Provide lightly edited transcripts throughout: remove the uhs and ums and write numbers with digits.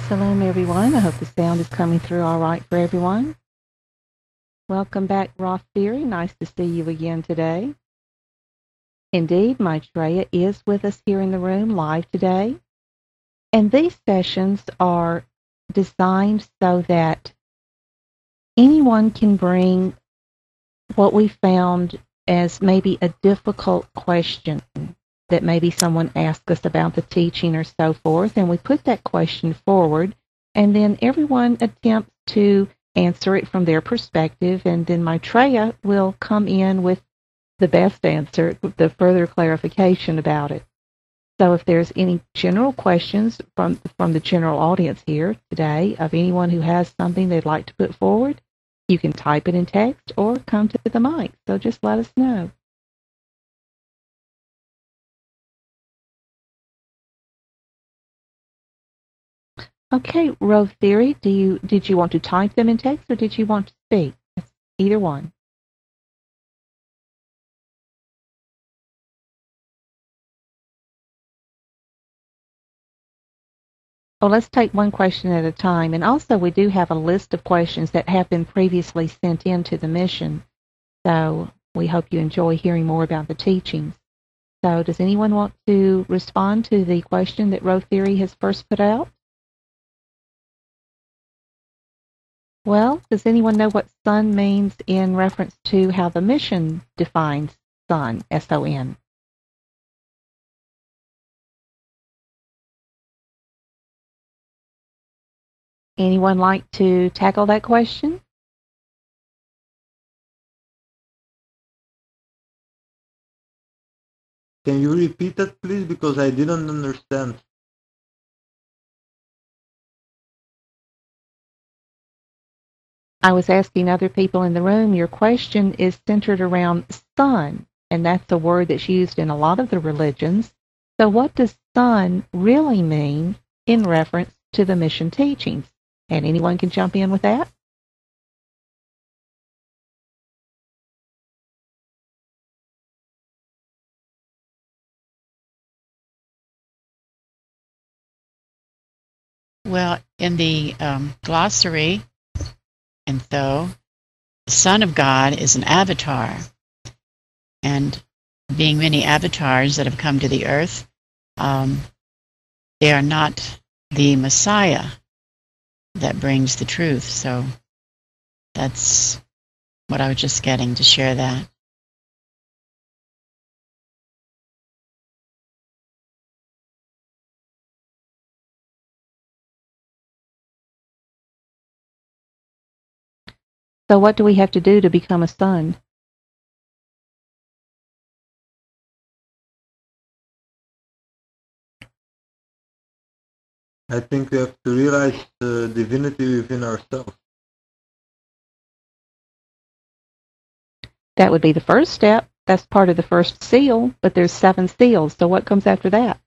Shalom, everyone. I hope the sound is coming through all right for everyone. Welcome back, Roth Theory. Nice to see you again today. Indeed, Maitreya is with us here in the room live today. And these sessions are designed so that anyone can bring what we found as maybe a difficult question that maybe someone asked us about the teaching or so forth, and we put that question forward, and then everyone attempts to answer it from their perspective, and then Maitreya will come in with the best answer, the further clarification about it. So if there's any general questions from the general audience here today of anyone who has something they'd like to put forward, you can type it in text or come to the mic. So just let us know. Okay, Row Theory, did you want to type them in text or did you want to speak? Either one. Oh, let's take one question at a time. And also, we do have a list of questions that have been previously sent in to the mission. So we hope you enjoy hearing more about the teachings. So does anyone want to respond to the question that Row Theory has first put out? Well, does anyone know what son means in reference to how the mission defines son, S-O-N? Anyone like to tackle that question? Can you repeat that, please? Because I didn't understand. I was asking other people in the room, your question is centered around son, and that's a word that's used in a lot of the religions. So what does son really mean in reference to the mission teachings? And anyone can jump in with that? Well, in the glossary, and so, the Son of God is an avatar. And being many avatars that have come to the earth, they are not the Messiah that brings the truth. So that's what I was just getting to share that. So what do we have to do to become a son? I think we have to realize the divinity within ourselves. That would be the first step. That's part of the first seal, but there's 7 seals. So what comes after that?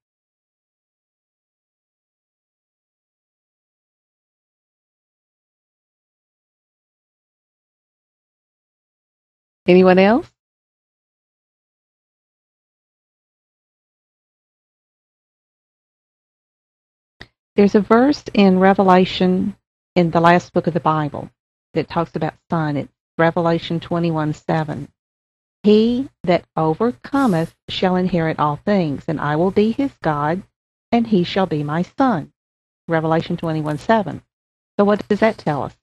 Anyone else? There's a verse in Revelation in the last book of the Bible that talks about son. It's Revelation 21:7. He that overcometh shall inherit all things, and I will be his God, and he shall be my son. Revelation 21:7. So what does that tell us?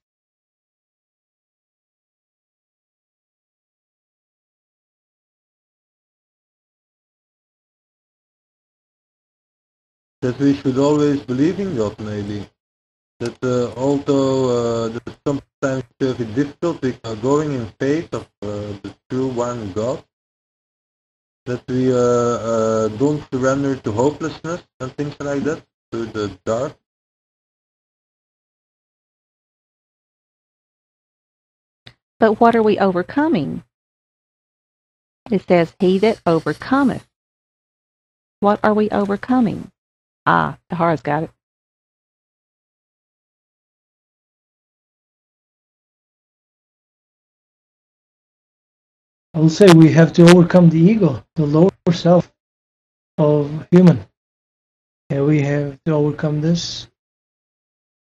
That we should always believe in God, maybe. That although that sometimes it's a bit difficult, we are going in faith of the true one God. That we don't surrender to hopelessness and things like that, to the dark. But what are we overcoming? It says, he that overcometh. What are we overcoming? Tahara's got it. I will say we have to overcome the ego, the lower self of human. And we have to overcome this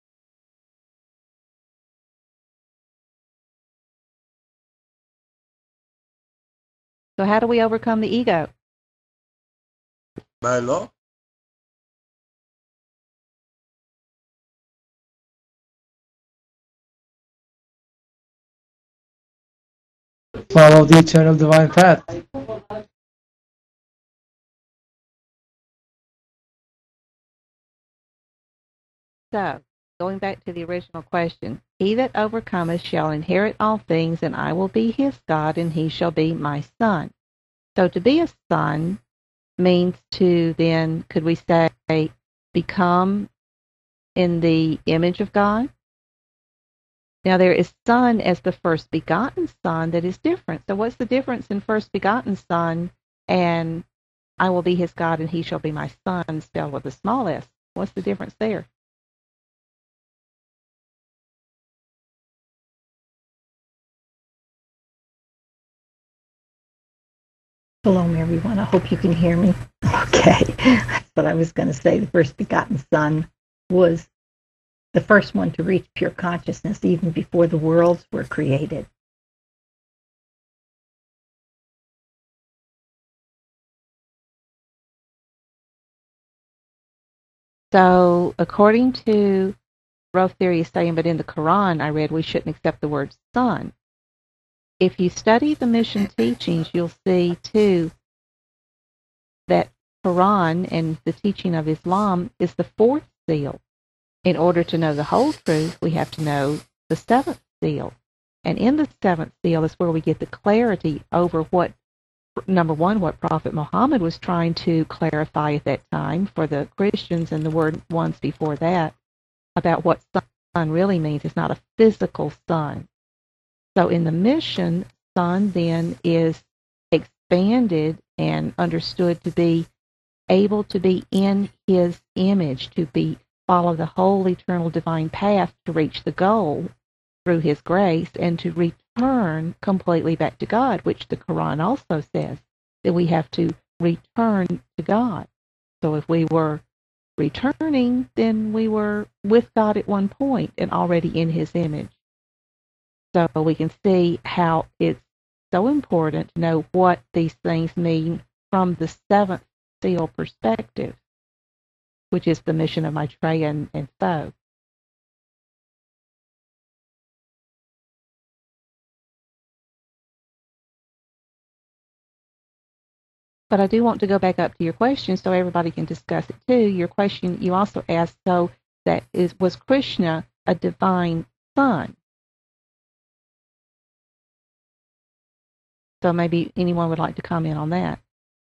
So how do we overcome the ego? By love? Follow the eternal divine path. So, going back to the original question, he that overcometh shall inherit all things, and I will be his God, and he shall be my son. So to be a son means to then, could we say, become in the image of God? Now there is son as the first begotten son that is different. So what's the difference in first begotten son and I will be his God and he shall be my son spelled with a small s? What's the difference there? Shalom, everyone. I hope you can hear me. Okay. That's what I was going to say. The first begotten Son was the first one to reach pure consciousness even before the worlds were created. So according to Rove theory is saying, but in the Quran I read we shouldn't accept the word son. If you study the mission teachings, you'll see too that Quran and the teaching of Islam is the fourth seal. In order to know the whole truth, we have to know the seventh seal. And in the seventh seal is where we get the clarity over what, number one, what Prophet Muhammad was trying to clarify at that time for the Christians and the ones before that, about what son really means. It's not a physical son. So in the mission, son then is expanded and understood to be able to be in his image, to be follow the whole eternal divine path to reach the goal through his grace and to return completely back to God, which the Quran also says that we have to return to God. So if we were returning, then we were with God at one point and already in his image. So we can see how it's so important to know what these things mean from the seventh seal perspective, which is the mission of Maitreya and Tho. But I do want to go back up to your question so everybody can discuss it too. Your question, you also asked, so was Krishna a divine son? So maybe anyone would like to comment on that.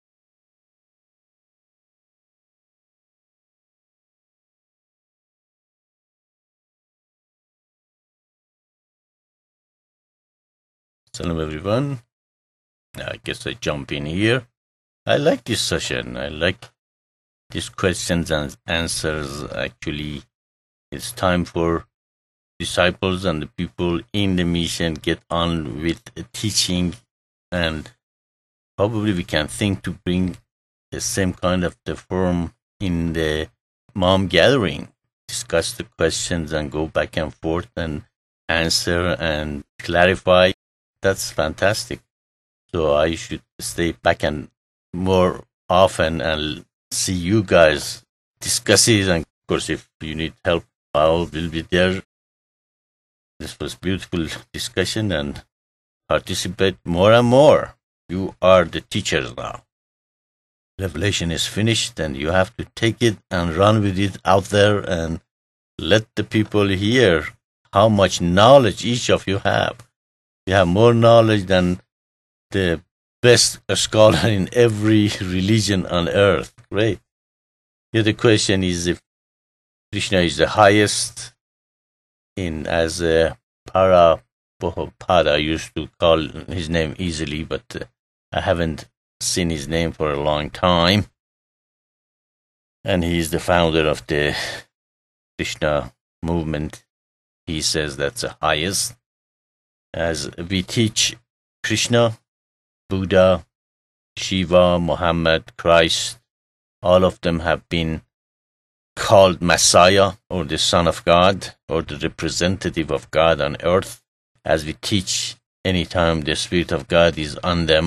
Hello everyone. I guess I jump in here. I like this session. I like these questions and answers. Actually, it's time for disciples and the people in the mission get on with teaching, and probably we can think to bring the same kind of the form in the mom gathering, discuss the questions and go back and forth and answer and clarify. That's fantastic. So I should stay back and more often and see you guys discuss it. And of course, if you need help, I will be there. This was beautiful discussion and participate more and more. You are the teachers now. Revelation is finished and you have to take it and run with it out there and let the people hear how much knowledge each of you have. You have more knowledge than the best scholar in every religion on earth. Great. Here the question is if Krishna is the highest as Prabhupada used to call his name easily, but I haven't seen his name for a long time. And he is the founder of the Krishna movement. He says that's the highest. As we teach Krishna, Buddha, Shiva, Muhammad, Christ, all of them have been called Messiah or the Son of God or the representative of God on earth. As we teach, anytime the Spirit of God is on them,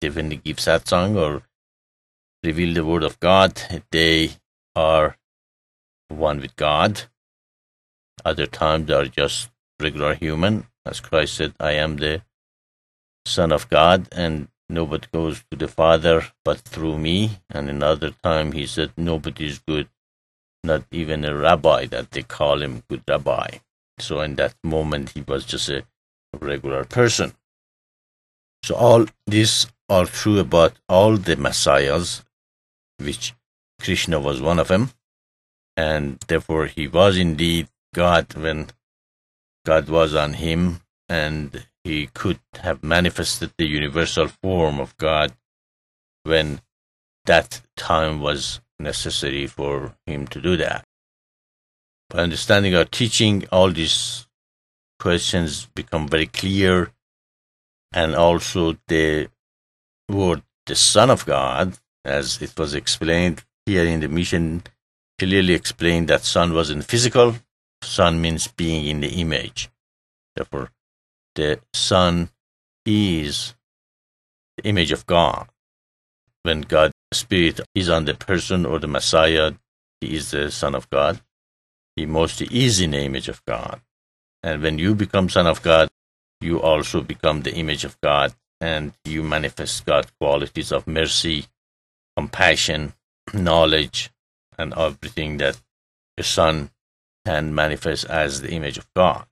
when they give sad song or reveal the word of God, they are one with God. Other times they are just regular human. As Christ said, I am the Son of God, and nobody goes to the Father but through me. And another time he said, nobody is good, not even a rabbi, that they call him good rabbi. So in that moment, he was just a regular person. So all these are true about all the messiahs, which Krishna was one of them. And therefore, he was indeed God when God was on him, and he could have manifested the universal form of God when that time was necessary for him to do that. By understanding our teaching, all these questions become very clear, and also the word the Son of God, as it was explained here in the mission, clearly explained that Son wasn't physical. Son means being in the image. Therefore, the Son is the image of God. When God's Spirit is on the person or the Messiah, he is the Son of God. He mostly is in the image of God. And when you become Son of God, you also become the image of God, and you manifest God's qualities of mercy, compassion, knowledge, and everything that a Son can manifest as the image of God.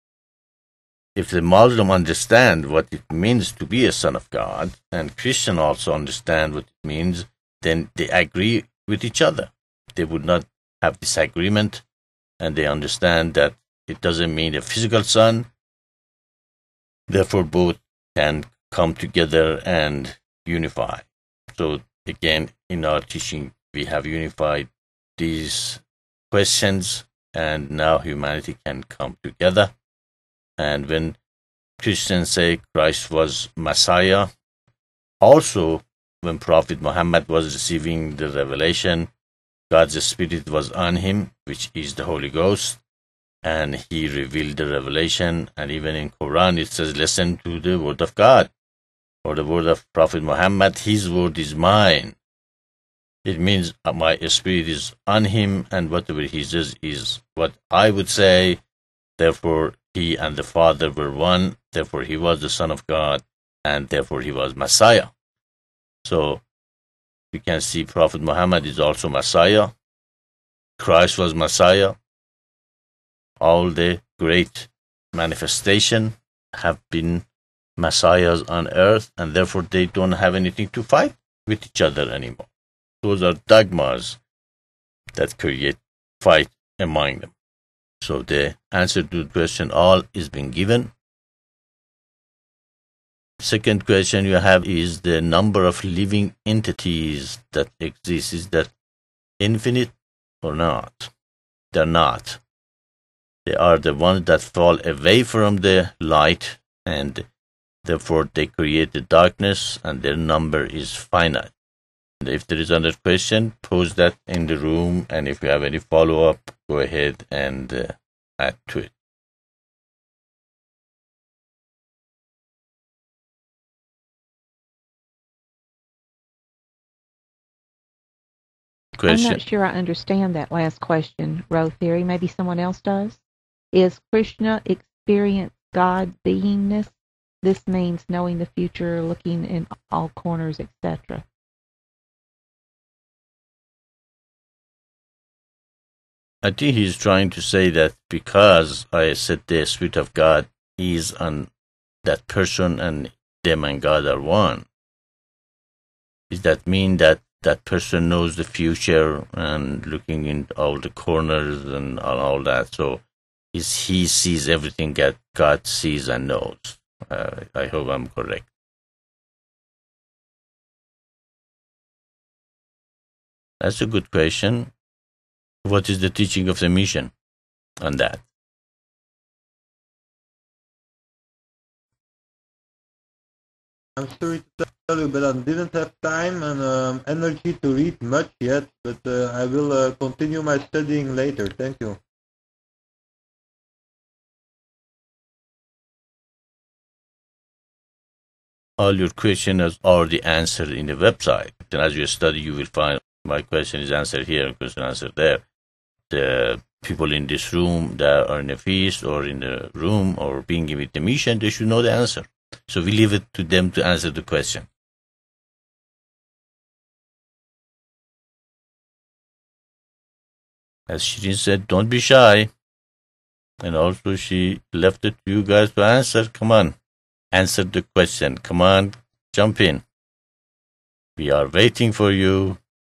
If the Muslim understand what it means to be a son of God, and Christian also understand what it means, then they agree with each other. They would not have disagreement, and they understand that it doesn't mean a physical son. Therefore, both can come together and unify. So again, in our teaching, we have unified these questions, and now humanity can come together. And when Christians say Christ was Messiah, also when Prophet Muhammad was receiving the revelation, God's Spirit was on him, which is the Holy Ghost, and he revealed the revelation. And even in Quran it says, listen to the word of God, or the word of Prophet Muhammad, his word is mine. It means my spirit is on him, and whatever he says is what I would say. Therefore, he and the Father were one. Therefore, he was the Son of God, and therefore he was Messiah. So, we can see Prophet Muhammad is also Messiah. Christ was Messiah. All the great manifestation have been Messiahs on earth, and therefore they don't have anything to fight with each other anymore. Those are dogmas that create fight among them. So the answer to the question all is being given. Second question you have is the number of living entities that exist. Is that infinite or not? They're not. They are the ones that fall away from the light, and therefore they create the darkness, and their number is finite. And if there is another question, pose that in the room, and if you have any follow-up, go ahead and add to it. Question. I'm not sure I understand that last question, Row Theory. Maybe someone else does. Is Krishna experience God beingness? This means knowing the future, looking in all corners, etc. I think he's trying to say that because I said the Spirit of God is on that person and them and God are one, does that mean that that person knows the future and looking in all the corners and all that? So he sees everything that God sees and knows. I hope I'm correct. That's a good question. What is the teaching of the mission on that? I'm sorry to tell you, but I didn't have time and energy to read much yet, but I will continue my studying later. Thank you. all your questions are already answered in the website. Then as you study, you will find my question is answered here, question answered there. The people in this room that are in the feast or in the room or being given the mission, they should know the answer. So we leave it to them to answer the question. As Shirin said, don't be shy. And also she left it to you guys to answer. Come on, answer the question. Come on, jump in. We are waiting for you.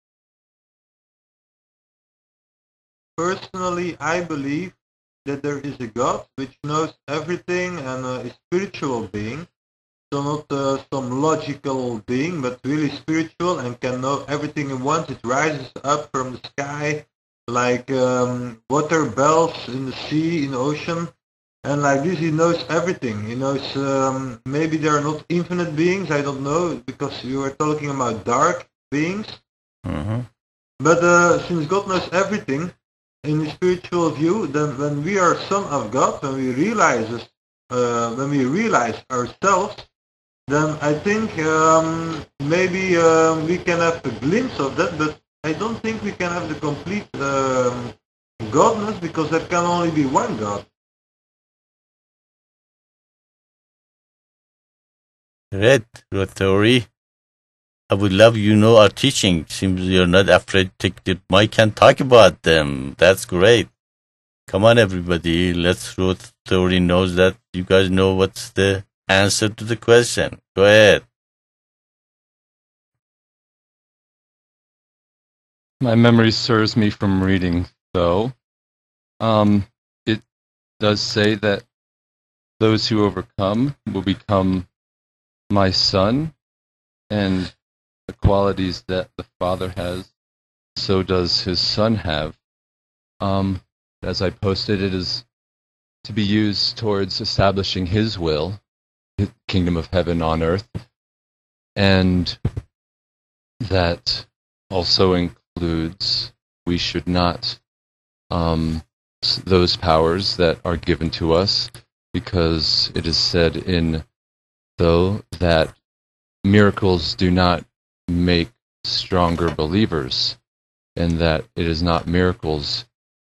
Personally, I believe that there is a God which knows everything and a spiritual being. So not some logical being, but really spiritual and can know everything at once. It rises up from the sky like water bells in the sea, in the ocean. And like this, he knows everything. He knows, maybe there are not infinite beings, I don't know, because you are talking about dark beings. Mm-hmm. But since God knows everything, in the spiritual view, then when we are son of God, when we realize ourselves, then I think maybe we can have a glimpse of that, but I don't think we can have the complete godness, because there can only be one God. Red Theory. I would love our teaching. Seems you're not afraid to take the mic and talk about them. That's great. Come on, everybody. Let's Ruth Theory knows that you guys know what's the answer to the question. Go ahead. My memory serves me from reading, though. It does say that those who overcome will become my son, and the qualities that the Father has, so does his Son have. As I posted, it is to be used towards establishing his will, the kingdom of heaven on earth, and that also includes we should not those powers that are given to us, because it is said in though that miracles do not make stronger believers, and that it is not miracles.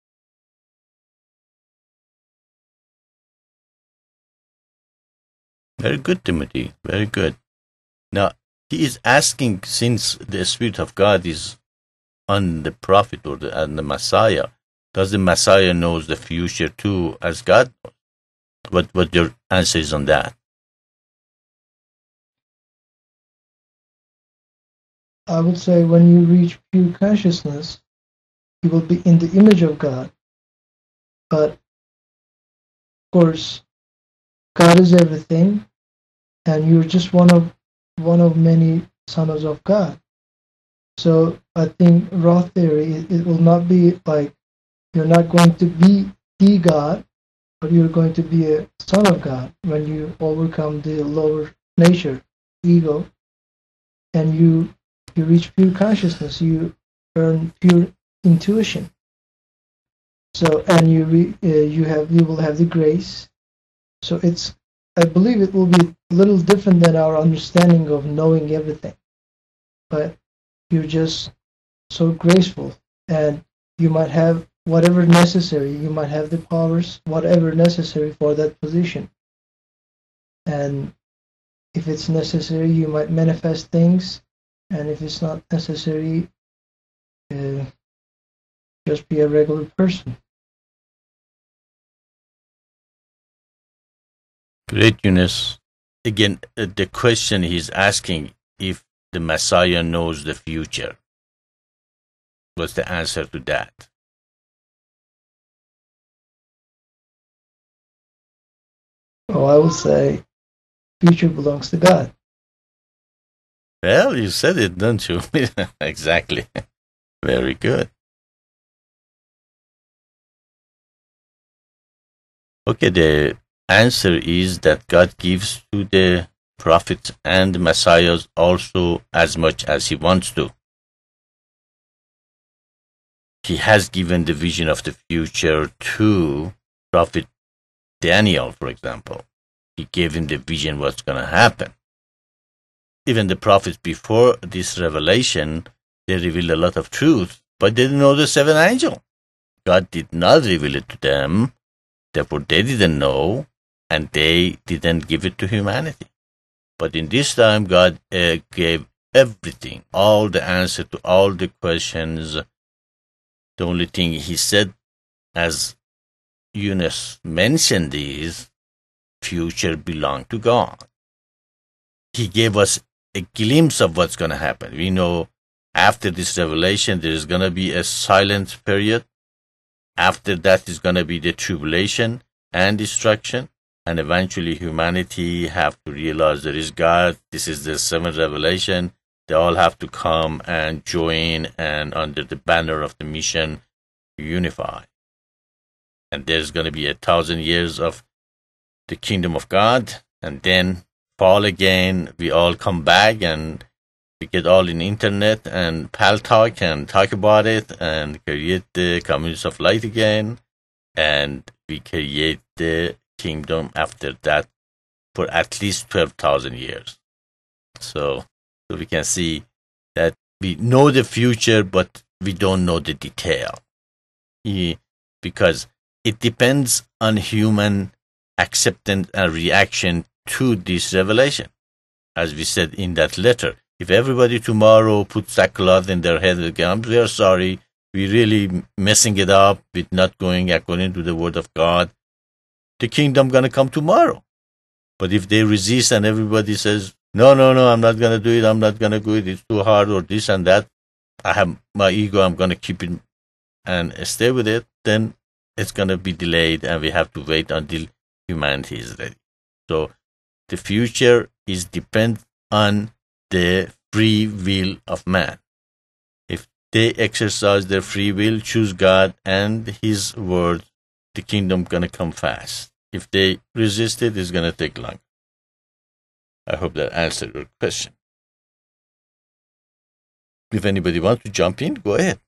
Very good, Timothy. Very good. Now, he is asking, since the Spirit of God is on the prophet or on the Messiah, does the Messiah knows the future too as God? What your answer is on that? I would say when you reach pure consciousness, you will be in the image of God. But, of course, God is everything, and you're just one of many sons of God. So I think Roth theory, it will not be like you're not going to be the God, but you're going to be a son of God when you overcome the lower nature, ego, and you reach pure consciousness, you earn pure intuition. So, and you will have the grace. So I believe it will be a little different than our understanding of knowing everything. But you're just so graceful, and you might have whatever necessary. You might have the powers, whatever necessary for that position. And if it's necessary, you might manifest things. And if it's not necessary, just be a regular person. Great, Yunus. Again, the question he's asking, if the Messiah knows the future, what's the answer to that? Oh, I would say future belongs to God. Well, you said it, don't you? Exactly. Very good. Okay, the answer is that God gives to the prophets and the messiahs also as much as he wants to. He has given the vision of the future to Prophet Daniel, for example. He gave him the vision what's going to happen. even the prophets before this revelation, they revealed a lot of truth, but they didn't know the seven angels. God did not reveal it to them, therefore they didn't know, and they didn't give it to humanity. But in this time, God gave everything, all the answer to all the questions. The only thing he said, as Eunice mentioned, is future belong to God. He gave us a glimpse of what's going to happen. We know after this revelation, there is going to be a silent period. After that is going to be the tribulation and destruction. And eventually humanity have to realize there is God. This is the seventh revelation. They all have to come and join and under the banner of the mission unify. And there's going to be 1,000 years of the kingdom of God, and then fall again. We all come back and we get all in internet and pal talk and talk about it and create the communities of light again. And we create the kingdom after that for at least 12,000 years. So we can see that we know the future, but we don't know the detail. Because it depends on human acceptance and reaction to this revelation. As we said in that letter, if everybody tomorrow puts sackcloth in their head again, we are sorry, we're really messing it up with not going according to the word of God, the kingdom going to come tomorrow. But if they resist and everybody says, no, I'm not going to do it, I'm not going to do it, it's too hard, or this and that, I have my ego, I'm going to keep it and stay with it, then it's going to be delayed and we have to wait until humanity is ready. So the future is dependent on the free will of man. If they exercise their free will, choose God and His word, the kingdom going to come fast. If they resist it, it's going to take long. I hope that answered your question. If anybody wants to jump in, go ahead.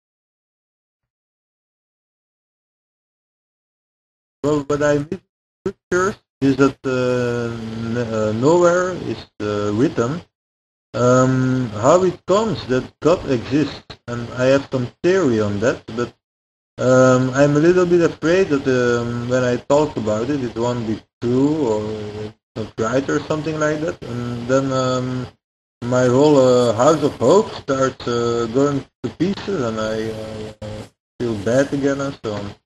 Well, what I read in scriptures is that nowhere is written how it comes that God exists, and I have some theory on that, but I'm a little bit afraid that when I talk about it, it won't be true or not right or something like that, and then my whole house of hope starts going to pieces, and I feel bad again and so on.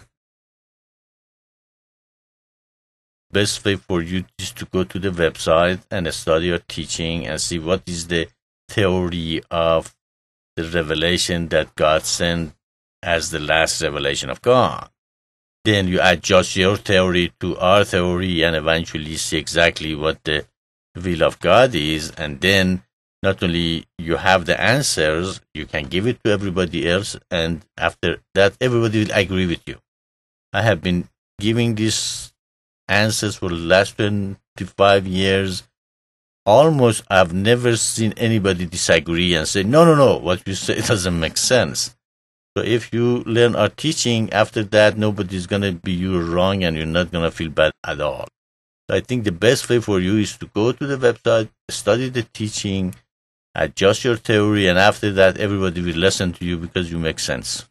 Best way for you is to go to the website and study your teaching and see what is the theory of the revelation that God sent as the last revelation of God. Then you adjust your theory to our theory and eventually see exactly what the will of God is. And then not only you have the answers, you can give it to everybody else. And after that, everybody will agree with you. I have been giving these answers for the last 25 years. Almost I've never seen anybody disagree and say, no, what you say doesn't make sense. So if you learn our teaching, after that, nobody's going to be you wrong and you're not going to feel bad at all. So I think the best way for you is to go to the website, study the teaching, adjust your theory, and after that, everybody will listen to you because you make sense.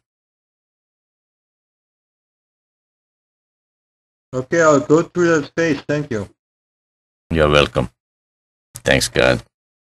Okay, I'll go through that phase. Thank you. You're welcome. Thanks, God.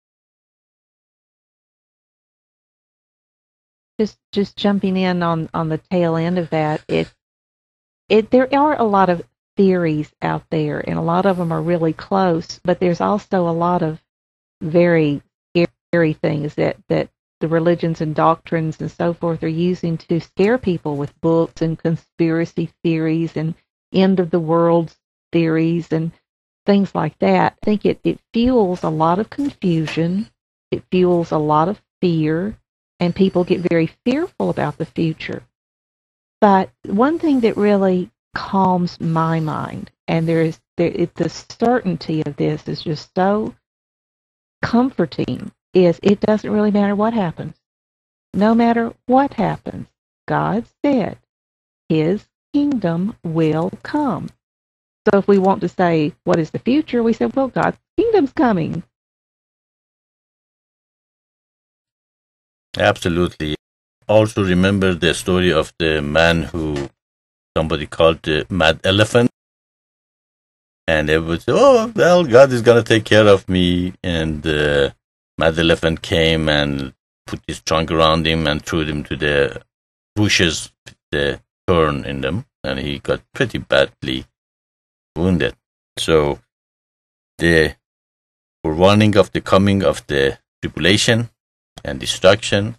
Just jumping in on the tail end of that, there are a lot of theories out there, and a lot of them are really close, but there's also a lot of very scary things that the religions and doctrines and so forth are using to scare people with books and conspiracy theories and end of the world theories and things like that. I think it fuels a lot of confusion. It fuels a lot of fear, and people get very fearful about the future. But one thing that really calms my mind, and the certainty of this is just so comforting, is it doesn't really matter what happens. No matter what happens, God said His kingdom will come. So if we want to say, what is the future? We say, well, God's kingdom's coming. Absolutely. Also remember the story of the man who somebody called the mad elephant. And everybody said, oh, well, God is going to take care of me. And the mad elephant came and put his trunk around him and threw him to the bushes, the thorn in them. And he got pretty badly wounded. So the forewarning of the coming of the tribulation and destruction.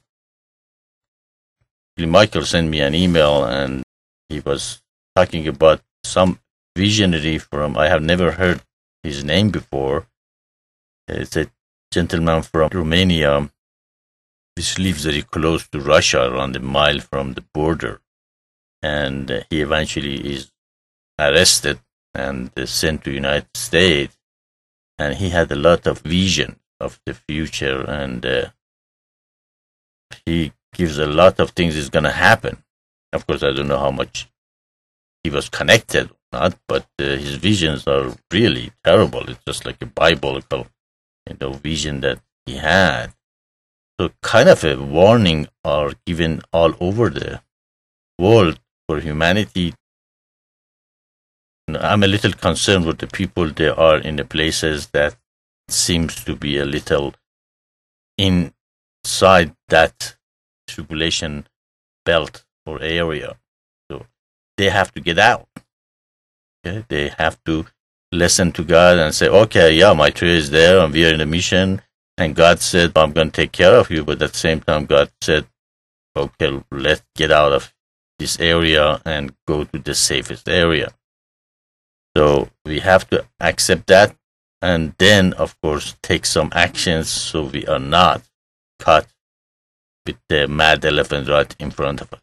Michael sent me an email and he was talking about some visionary from, I have never heard his name before. It's a gentleman from Romania, which lives very close to Russia, around a mile from the border. And he eventually is arrested and sent to the United States. And he had a lot of vision of the future, and he gives a lot of things is going to happen. Of course, I don't know how much he was connected or not, but his visions are really terrible. It's just like a biblical, vision that he had. So kind of a warning are given all over the world for humanity. I'm a little concerned with the people they are in the places that seems to be a little inside that tribulation belt or area. So they have to get out. Okay? They have to listen to God and say, okay, yeah, my tree is there and we are in a mission. And God said, I'm going to take care of you. But at the same time, God said, okay, let's get out of this area and go to the safest area. So we have to accept that and then, of course, take some actions so we are not caught with the mad elephant right in front of us.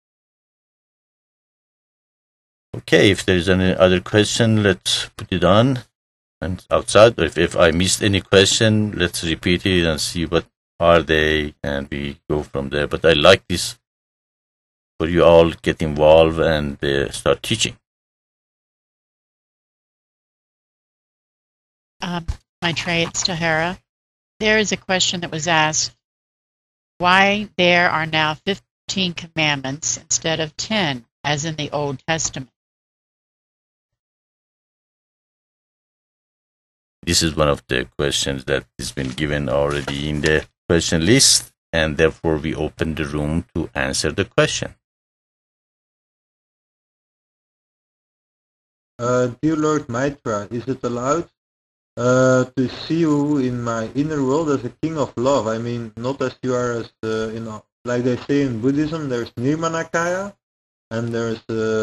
Okay, if there is any other question, let's put it on and outside. If I missed any question, let's repeat it and see what are they, and we go from there. But I like this for you all get involved and start teaching. Maitreya, it's Tahara. There is a question that was asked, why there are now 15 commandments instead of 10, as in the Old Testament? This is one of the questions that has been given already in the question list, and therefore we open the room to answer the question. Dear Lord Maitreya, is it allowed to see you in my inner world as a king of love? I mean, not as you are as, like they say in Buddhism, there's Nirmanakaya and there's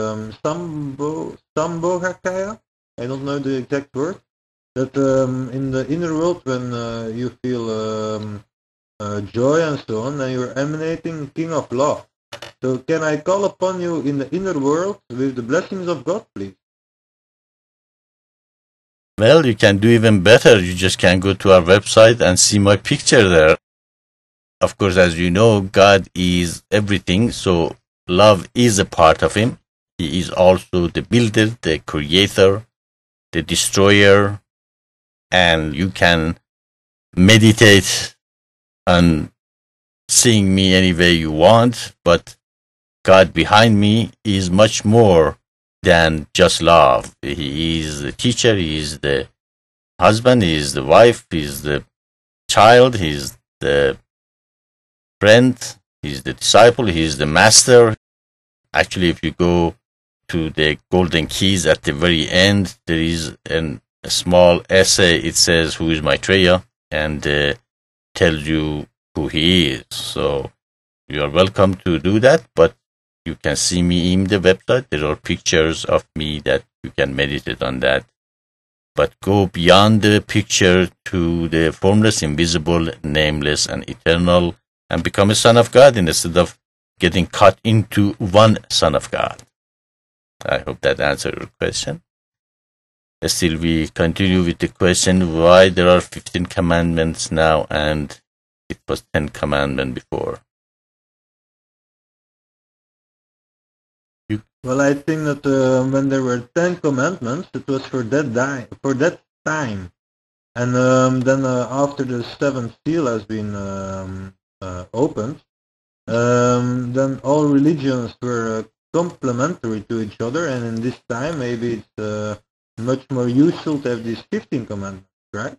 Sambhogakaya. I don't know the exact word. That in the inner world, when you feel joy and so on, and you're emanating king of love. So can I call upon you in the inner world with the blessings of God, please? Well, you can do even better. You just can go to our website and see my picture there. Of course, as you know, God is everything, so love is a part of Him. He is also the builder, the creator, the destroyer, and you can meditate on seeing me any way you want, but God behind me is much more than just love. He is the teacher, He is the husband, He is the wife, He is the child, He is the friend, He is the disciple, He is the master. Actually, if you go to the golden keys at the very end, there is a small essay. It says, who is Maitreya? And tells you who he is. So you are welcome to do that, but you can see me in the website. There are pictures of me that you can meditate on that. But go beyond the picture to the formless, invisible, nameless, and eternal, and become a son of God instead of getting caught into one son of God. I hope that answered your question. Still, we continue with the question why there are 15 commandments now and it was 10 commandments before. Well, I think that when there were 10 commandments, it was for that time. And then after the seventh seal has been opened, then all religions were complementary to each other, and in this time maybe it's much more useful to have these 15 commandments, right?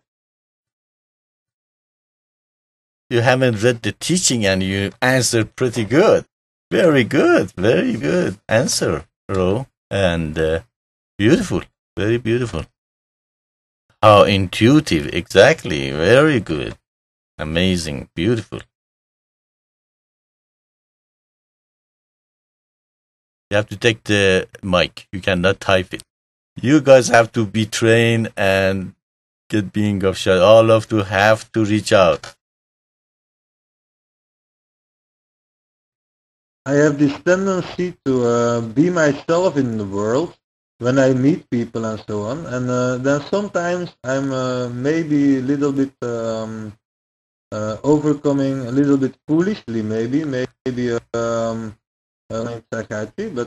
You haven't read the teaching and you answered pretty good. Very good. Very good answer, Ro. And beautiful. Very beautiful. How intuitive. Exactly. Very good. Amazing. Beautiful. You have to take the mic. You cannot type it. You guys have to be trained and get being of shot. All of you have to reach out. I have this tendency to be myself in the world when I meet people and so on, and then sometimes I'm maybe a little bit overcoming a little bit foolishly, maybe psychiatry, but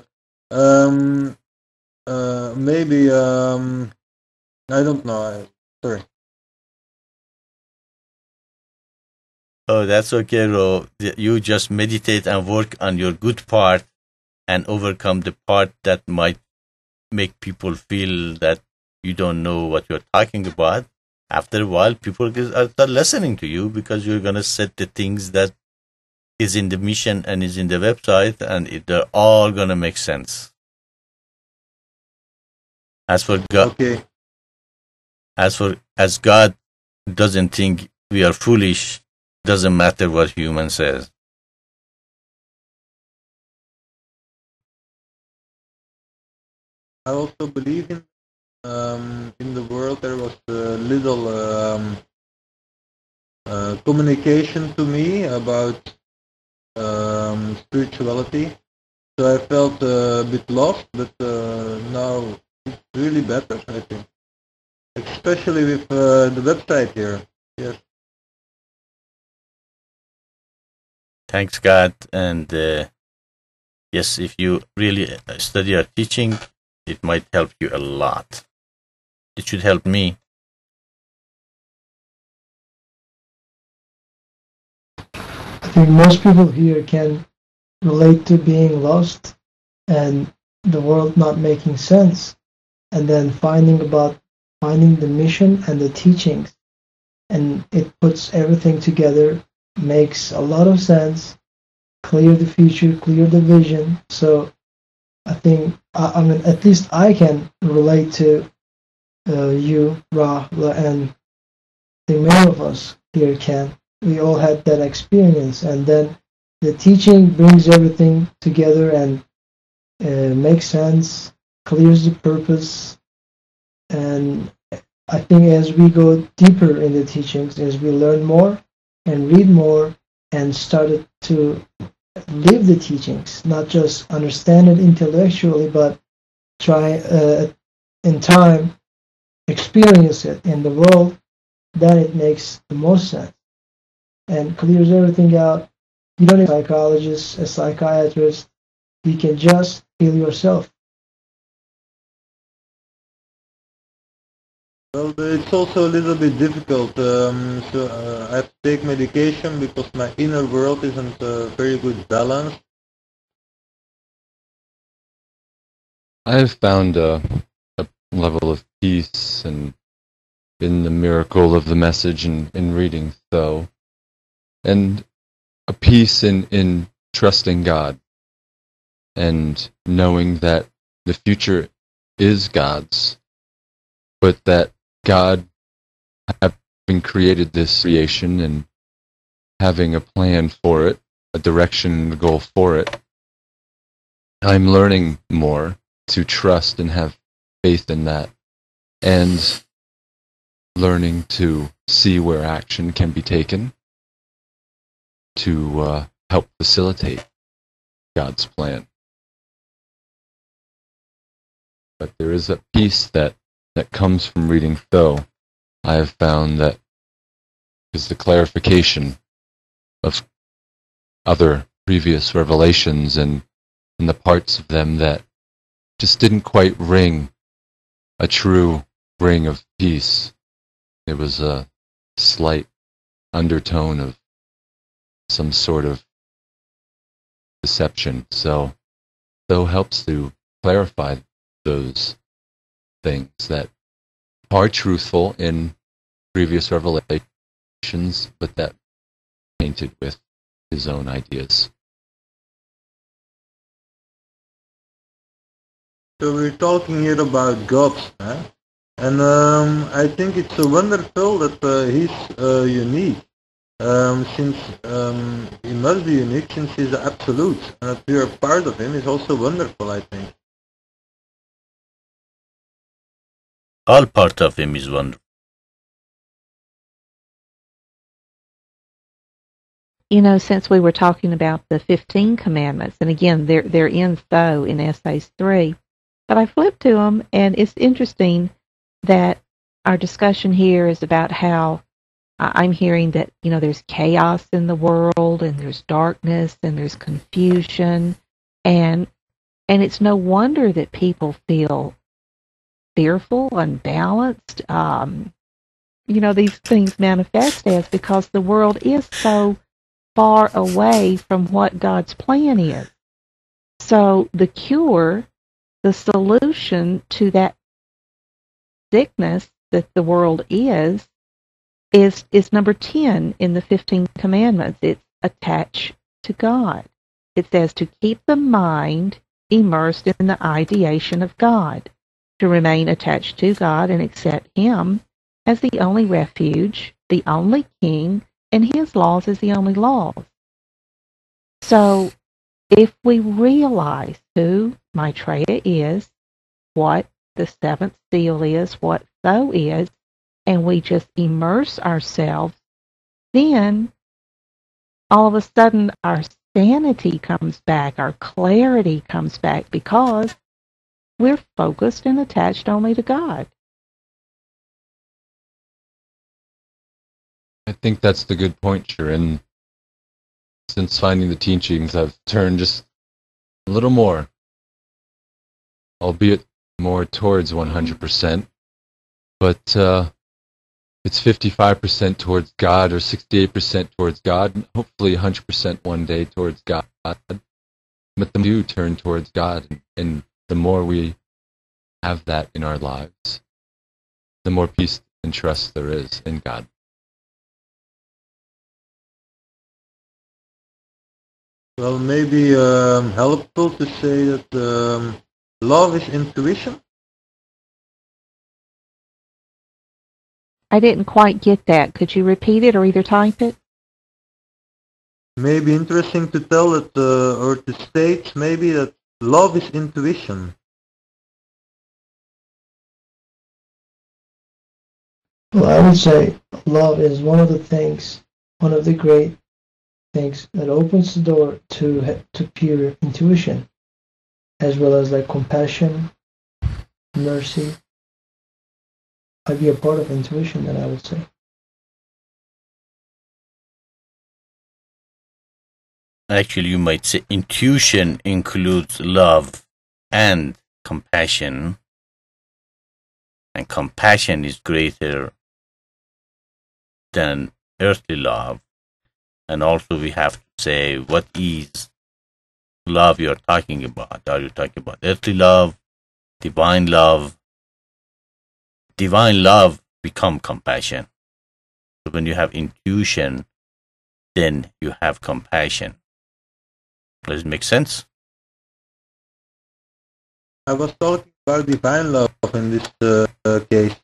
maybe I don't know. Sorry. Oh, that's okay, Ro. You just meditate and work on your good part and overcome the part that might make people feel that you don't know what you're talking about. After a while, people start listening to you because you're going to set the things that is in the mission and is in the website, and they're all going to make sense. As for God, Okay. as God doesn't think we are foolish, doesn't matter what human says. I also believe in the world there was a little communication to me about spirituality. So I felt a bit lost, but now it's really better, I think. Especially with the website here. Yes. Thanks, God. And yes, if you really study our teaching, it might help you a lot. It should help me. I think most people here can relate to being lost and the world not making sense, and then finding the mission and the teachings, and it puts everything together, makes a lot of sense, clear the future, clear the vision. So I think, I mean, at least I can relate to you, Ra, and I think many of us here can. We all had that experience, and then the teaching brings everything together and makes sense, clears the purpose, and I think as we go deeper in the teachings, as we learn more and read more and started to live the teachings, not just understand it intellectually, but try in time experience it in the world, then it makes the most sense and clears everything out. You don't need a psychologist, a psychiatrist. You can just heal yourself. Well, it's also a little bit difficult. So I have to take medication because my inner world isn't very good balance. I have found a level of peace and in the miracle of the message and in reading so, and a peace in trusting God and knowing that the future is God's, but that God, having created this creation and having a plan for it, a direction and a goal for it, I'm learning more to trust and have faith in that, and learning to see where action can be taken to help facilitate God's plan. But there is a peace that comes from reading Though. I have found that is the clarification of other previous revelations and the parts of them that just didn't quite ring a true ring of peace. There was a slight undertone of some sort of deception. So helps to clarify those things that are truthful in previous revelations, but that painted with his own ideas. So we're talking here about God, and I think it's wonderful that he's unique. Since he must be unique since he's the absolute, and that we are part of him is also wonderful, I think. All part of him is wonderful. You know, since we were talking about the 15 commandments, and again, they're in so in Essays 3, but I flipped to them, and it's interesting that our discussion here is about how I'm hearing that, you know, there's chaos in the world, and there's darkness, and there's confusion, and it's no wonder that people feel fearful, unbalanced. You know, these things manifest as because the world is so far away from what God's plan is. So the cure, the solution to that sickness that the world is number 10 in the 15 commandments. It's attached to God. It says to keep the mind immersed in the ideation of God, to remain attached to God and accept Him as the only refuge, the only King, and His laws as the only laws. So if we realize who Maitreya is, what the seventh seal is, what so is, and we just immerse ourselves, then all of a sudden our sanity comes back, our clarity comes back, because we're focused and attached only to God. I think that's the good point, Sharon. Since finding the teachings, I've turned just a little more, albeit more towards 100%, but it's 55% towards God or 68% towards God, and hopefully 100% one day towards God. But the do turn towards God, and the more we have that in our lives, the more peace and trust there is in God. Well, maybe helpful to say that love is intuition. I didn't quite get that. Could you repeat it or either type it? Maybe interesting to tell that, or to state maybe that love is intuition. Well, I would say love is one of the great things that opens the door to pure intuition, as well as like compassion, mercy. I'd be a part of intuition, then I would say. Actually, you might say intuition includes love and compassion, and compassion is greater than earthly love. And also we have to say, what is love you're talking about? Are you talking about earthly love, divine love? Divine love become compassion. So when you have intuition, then you have compassion. Does it make sense? I was talking about divine love in this case.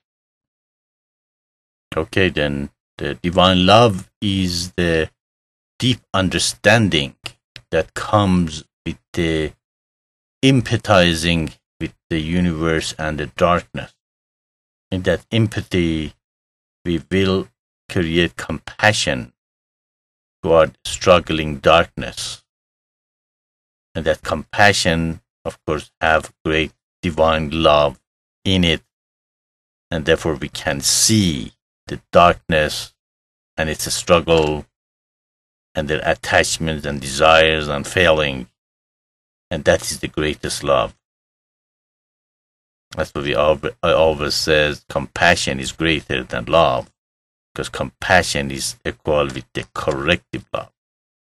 Okay, then the divine love is the deep understanding that comes with the empathizing with the universe and the darkness. In that empathy, we will create compassion toward struggling darkness. And that compassion, of course, have great divine love in it. And therefore we can see the darkness and its struggle and their attachments and desires and failing. And that is the greatest love. That's what I always says, compassion is greater than love, because compassion is equal with the corrective love.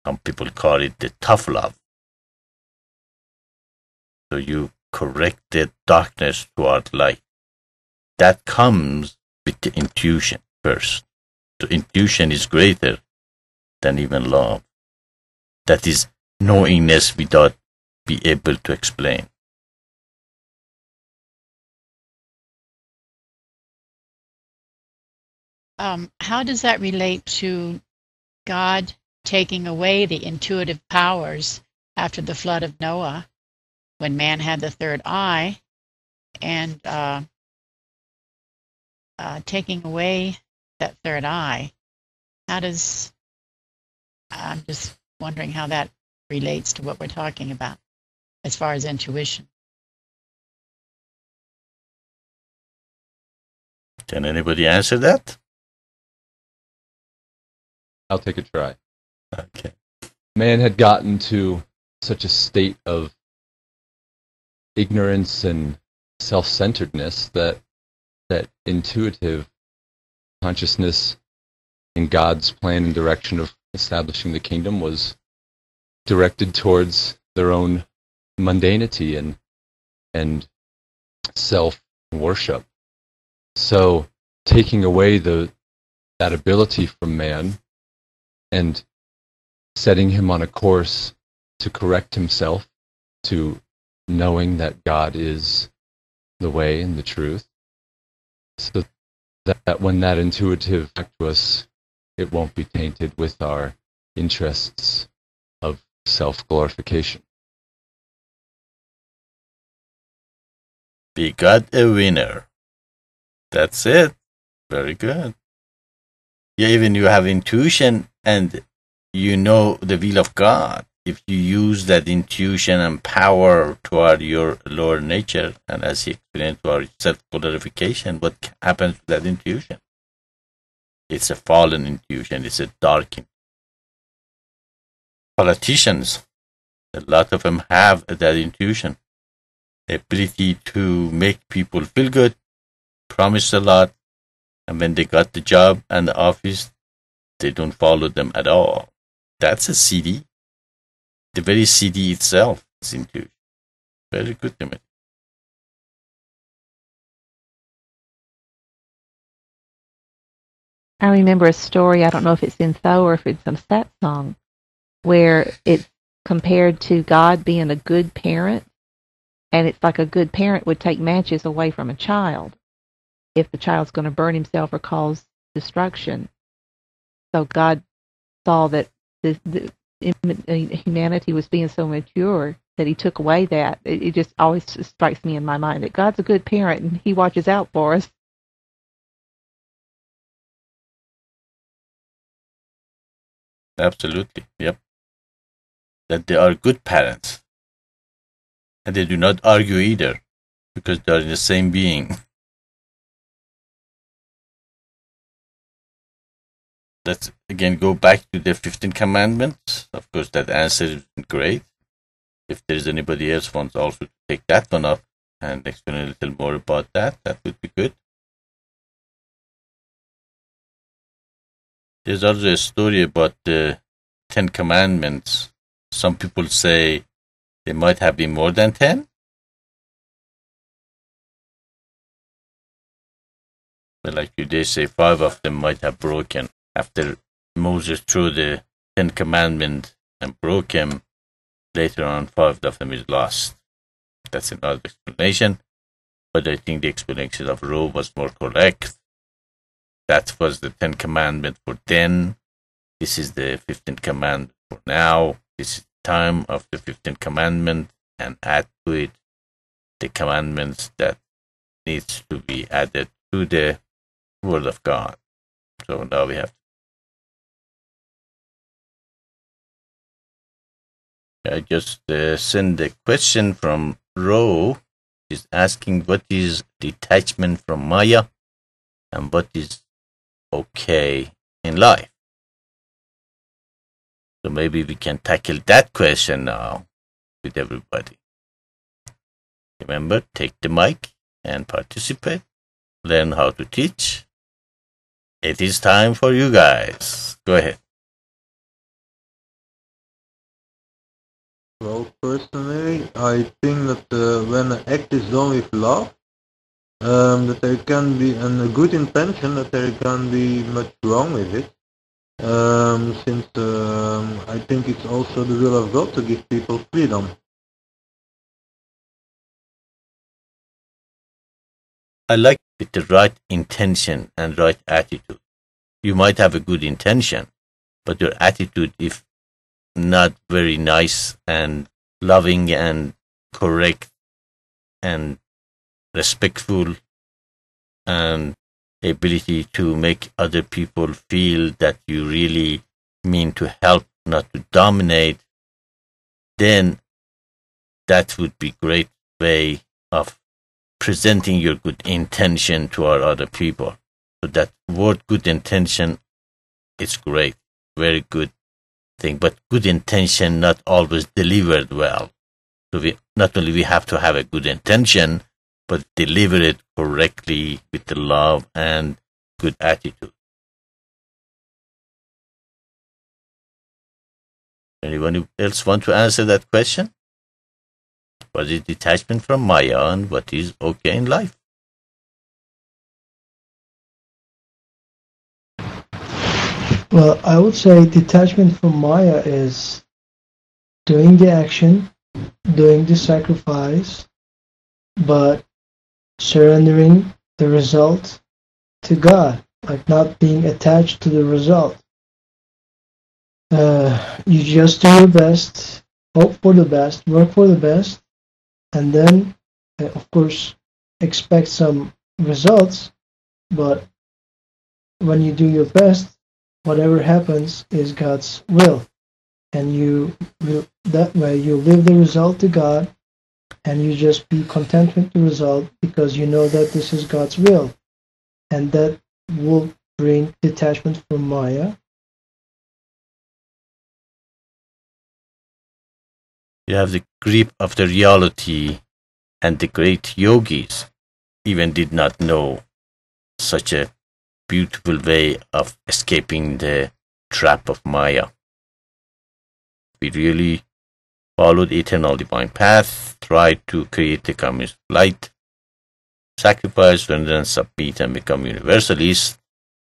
Some people call it the tough love. So you correct the darkness toward light. That comes with the intuition first. So intuition is greater than even love. That is knowingness without be able to explain. How does that relate to God taking away the intuitive powers after the flood of Noah, when man had the third eye, and taking away that third eye? I'm just wondering how that relates to what we're talking about as far as intuition. Can anybody answer that? I'll take a try. Okay. Man had gotten to such a state of ignorance and self-centeredness that intuitive consciousness in God's plan and direction of establishing the kingdom was directed towards their own mundanity and self-worship. So taking away that ability from man and setting him on a course to correct himself, to knowing that God is the way and the truth, so that when that intuitive back to us, it won't be tainted with our interests of self-glorification. Be God a winner. That's it. Very good. Yeah, even you have intuition and you know the will of God. If you use that intuition and power toward your lower nature, and as he explained, to our self-glorification, what happens to that intuition? It's a fallen intuition. It's a dark intuition. Politicians, a lot of them have that intuition, the ability to make people feel good, promise a lot, and when they got the job and the office, they don't follow them at all. That's a CD. The very CD itself is intuition. Very good, Timothy. I remember a story, I don't know if it's in Tho or if it's some Sat song, where it's compared to God being a good parent, and it's like a good parent would take matches away from a child if the child's going to burn himself or cause destruction. So God saw that humanity was being so mature that he took away that. It just always strikes me in my mind that God's a good parent and he watches out for us. Absolutely, yep. That they are good parents. And they do not argue either, because they are the same being. Let's again go back to the 15 commandments. Of course, that answer is great. If there's anybody else wants also to take that one up and explain a little more about that, that would be good. There's also a story about the 10 commandments. Some people say there might have been more than 10. But like they say 5 of them might have broken. After Moses threw the 10 commandments and broke them, later on 5 of them is lost. That's another explanation. But I think the explanation of Rove was more correct. That was the 10 commandments for then. This is the 15th commandment for now. This is the time of the 15th commandment, and add to it the commandments that needs to be added to the Word of God. So now we have. I just sent a question from Ro. He's asking what is detachment from Maya and what is okay in life. So maybe we can tackle that question now with everybody. Remember, take the mic and participate. Learn how to teach. It is time for you guys. Go ahead. Well, personally, I think that when an act is done with love, that there can be and a good intention, that there can be much wrong with it. Since I think it's also the will of God to give people freedom. I like with the right intention and right attitude. You might have a good intention, but your attitude, if not very nice and loving and correct and respectful and ability to make other people feel that you really mean to help, not to dominate, then that would be great way of presenting your good intention to our other people. So that word good intention is great, very good thing, but good intention not always delivered well. So not only we have to have a good intention, but deliver it correctly with the love and good attitude. Anyone else want to answer that question? What is detachment from Maya and what is okay in life? Well, I would say detachment from Maya is doing the action, doing the sacrifice, but surrendering the result to God, like not being attached to the result. You just do your best, hope for the best, work for the best, and then, of course, expect some results, but when you do your best, whatever happens is God's will, and that way you live the result to God, and you just be content with the result because you know that this is God's will, and that will bring detachment from Maya. You have the grip of the reality, and the great yogis even did not know such a beautiful way of escaping the trap of Maya. We really followed the eternal divine path, tried to create the communist light, sacrifice, surrender, and submit, and become universalists.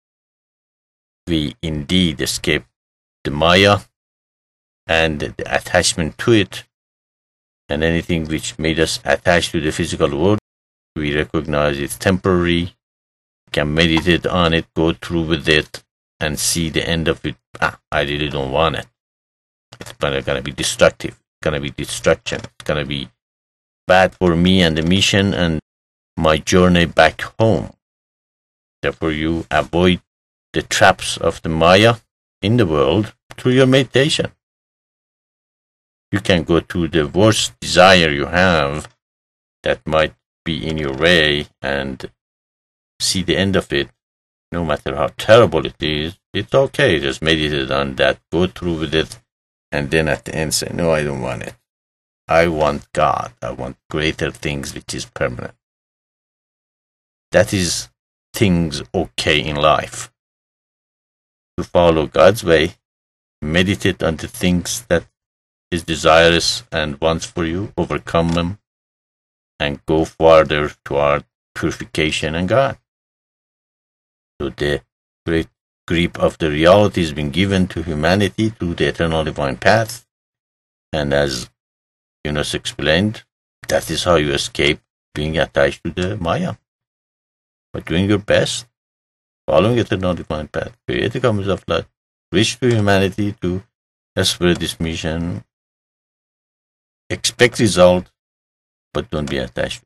We indeed escaped the Maya and the attachment to it, and anything which made us attached to the physical world, we recognize it's temporary, can meditate on it, go through with it, and see the end of it. I really don't want it. It's going to be destructive. It's going to be destruction. It's going to be bad for me and the mission and my journey back home. Therefore, you avoid the traps of the Maya in the world through your meditation. You can go to the worst desire you have that might be in your way and see the end of it, no matter how terrible it is. It's okay, just meditate on that, go through with it, and then at the end say, no, I don't want it. I want God. I want greater things which is permanent. That is things okay in life. To follow God's way, meditate on the things that is desirous and wants for you, overcome them, and go farther toward purification and God. So the great grip of the reality has been given to humanity through the eternal divine path. And as Yunus explained, that is how you escape being attached to the Maya. By doing your best, following eternal divine path, create the commerce of light, reach to humanity to spread this mission, expect result, but don't be attached.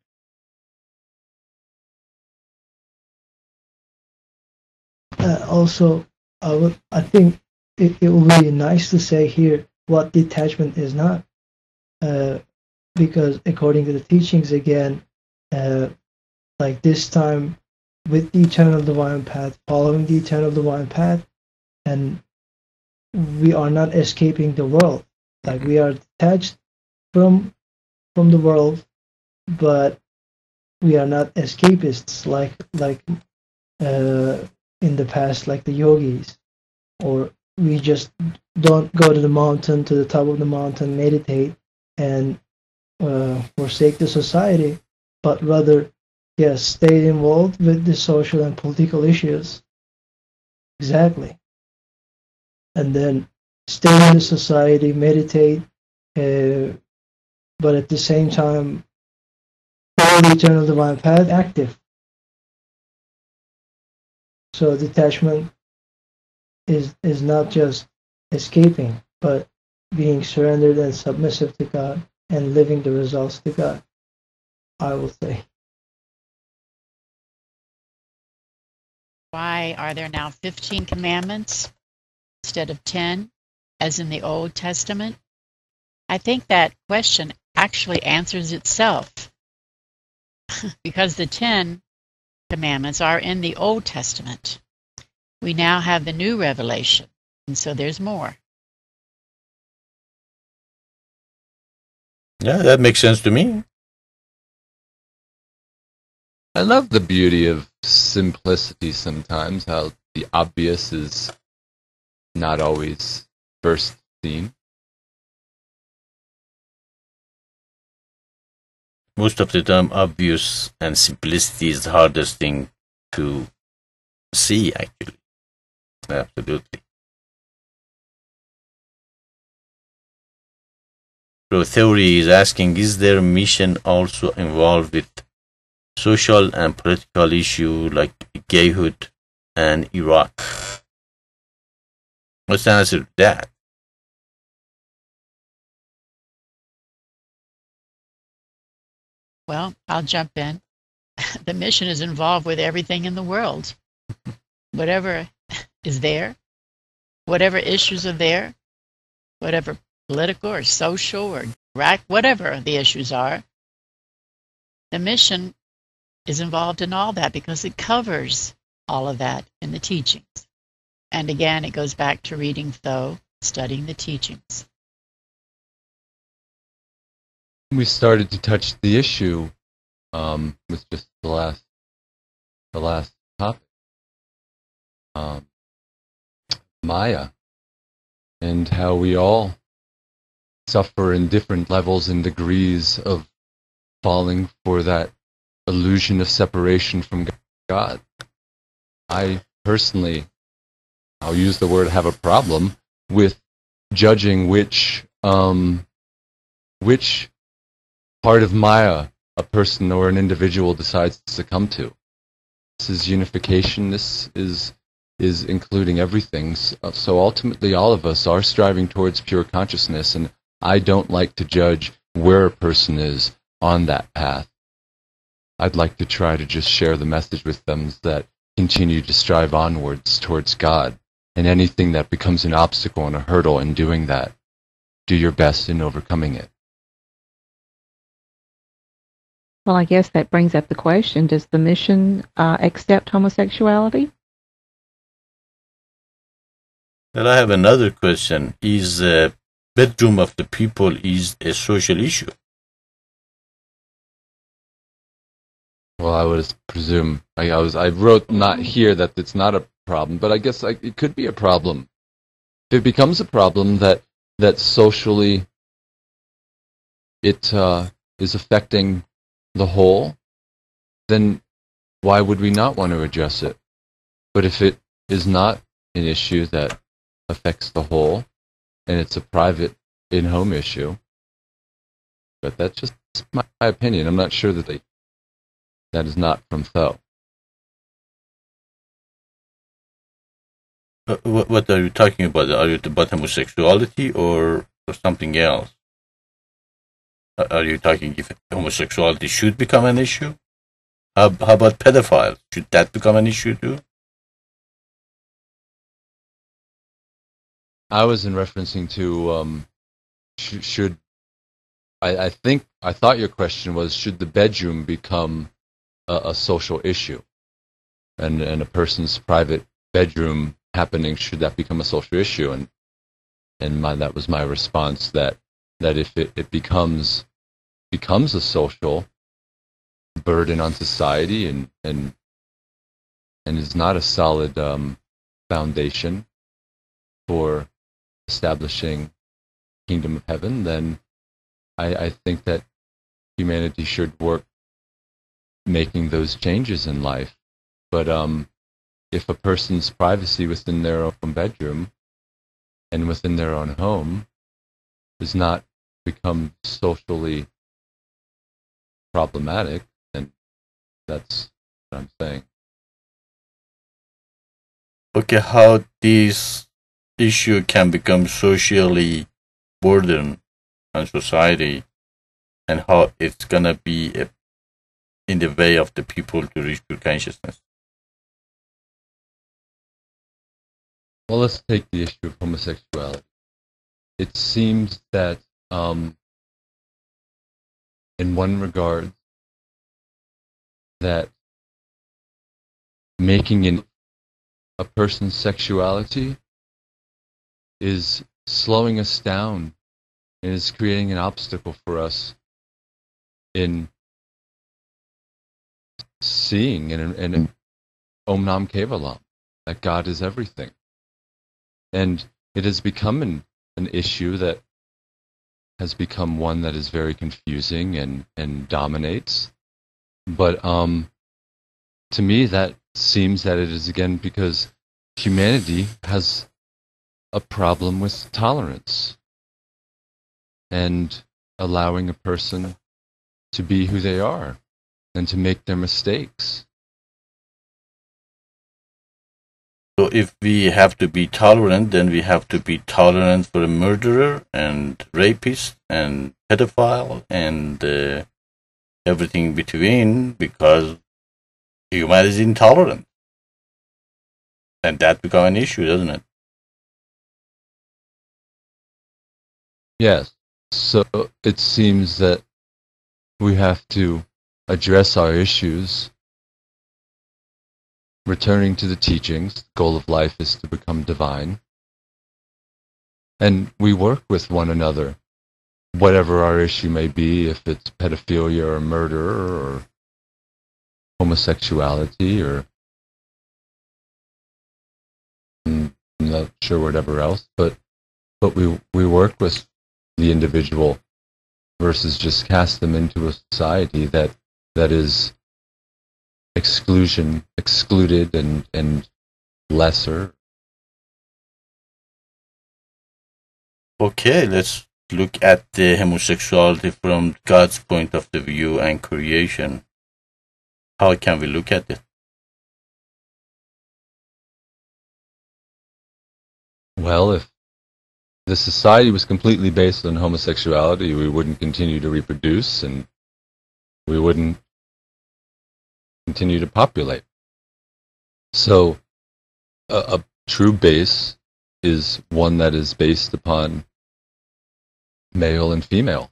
Also, I think it would be nice to say here what detachment is not, because according to the teachings again, like this time with the eternal divine path, following the eternal divine path, and we are not escaping the world. Like we are detached from the world, but we are not escapists like in the past, like the yogis, or we just don't go to the mountain, to the top of the mountain, meditate, and forsake the society, but rather, yes, stay involved with the social and political issues. Exactly. And then stay in the society, meditate, but at the same time, follow the eternal divine path active. So detachment is not just escaping, but being surrendered and submissive to God and living the results to God, I will say. Why are there now 15 commandments instead of 10, as in the Old Testament? I think that question actually answers itself because the 10 commandments are in the Old Testament. We now have the new revelation, and so there's more. Yeah, that makes sense to me. I love the beauty of simplicity sometimes, how the obvious is not always first seen. Most of the time, obvious and simplicity is the hardest thing to see, actually. Absolutely. So theory is asking, is their mission also involved with social and political issues like gayhood and Iraq? What's the answer to that? Well, I'll jump in. The mission is involved with everything in the world. Whatever is there, whatever issues are there, whatever political or social or Iraq, whatever the issues are, the mission is involved in all that because it covers all of that in the teachings. And again, it goes back to reading Thoth, studying the teachings. We started to touch the issue with just the last topic, Maya, and how we all suffer in different levels and degrees of falling for that illusion of separation from God. I personally, I'll use the word, have a problem with judging which part of Maya a person or an individual decides to succumb to. This is unification. This is including everything. So ultimately, all of us are striving towards pure consciousness, and I don't like to judge where a person is on that path. I'd like to try to just share the message with them that continue to strive onwards towards God, and anything that becomes an obstacle and a hurdle in doing that, do your best in overcoming it. Well, I guess that brings up the question, does the mission accept homosexuality? Well, I have another question. Is the bedroom of the people is a social issue? Well, I would presume, I wrote not here that it's not a problem, but I guess it could be a problem. If it becomes a problem that socially it is affecting the whole, then why would we not want to address it? But if it is not an issue that affects the whole, and it's a private in-home issue, but that's just my opinion. I'm not sure that that is not from Thoth. What are you talking about? Are you about homosexuality or something else? Are you talking if homosexuality should become an issue? How about pedophiles? Should that become an issue too? I was in referencing to I thought your question was, should the bedroom become a social issue, and a person's private bedroom happening, should that become a social issue? And that was my response, that if it becomes a social burden on society and is not a solid foundation for establishing kingdom of heaven, then I think that humanity should work making those changes in life. But if a person's privacy within their own bedroom and within their own home does not become socially problematic, then that's what I'm saying. Okay, how this issue can become socially burden on society, and how it's gonna be in the way of the people to reach pure consciousness. Well, let's take the issue of homosexuality. It seems that, in one regard, that making a person's sexuality is slowing us down and is creating an obstacle for us in seeing in Om Nam Kevalam, that God is everything. And it has become an issue that has become one that is very confusing and dominates. But to me, that seems that it is again because humanity has a problem with tolerance and allowing a person to be who they are and to make their mistakes. So if we have to be tolerant, then we have to be tolerant for a murderer and rapist and pedophile and everything in between, because humanity is intolerant. And that becomes an issue, doesn't it? Yes. So it seems that we have to address our issues, returning to the teachings. The goal of life is to become divine. And we work with one another, whatever our issue may be, if it's pedophilia or murder or homosexuality or I'm not sure whatever else, but we work with the individual versus just cast them into a society that is excluded and lesser. Okay, let's look at the homosexuality from God's point of the view and creation. How can we look at it? Well, if the society was completely based on homosexuality, we wouldn't continue to reproduce and we wouldn't continue to populate. So a true base is one that is based upon male and female.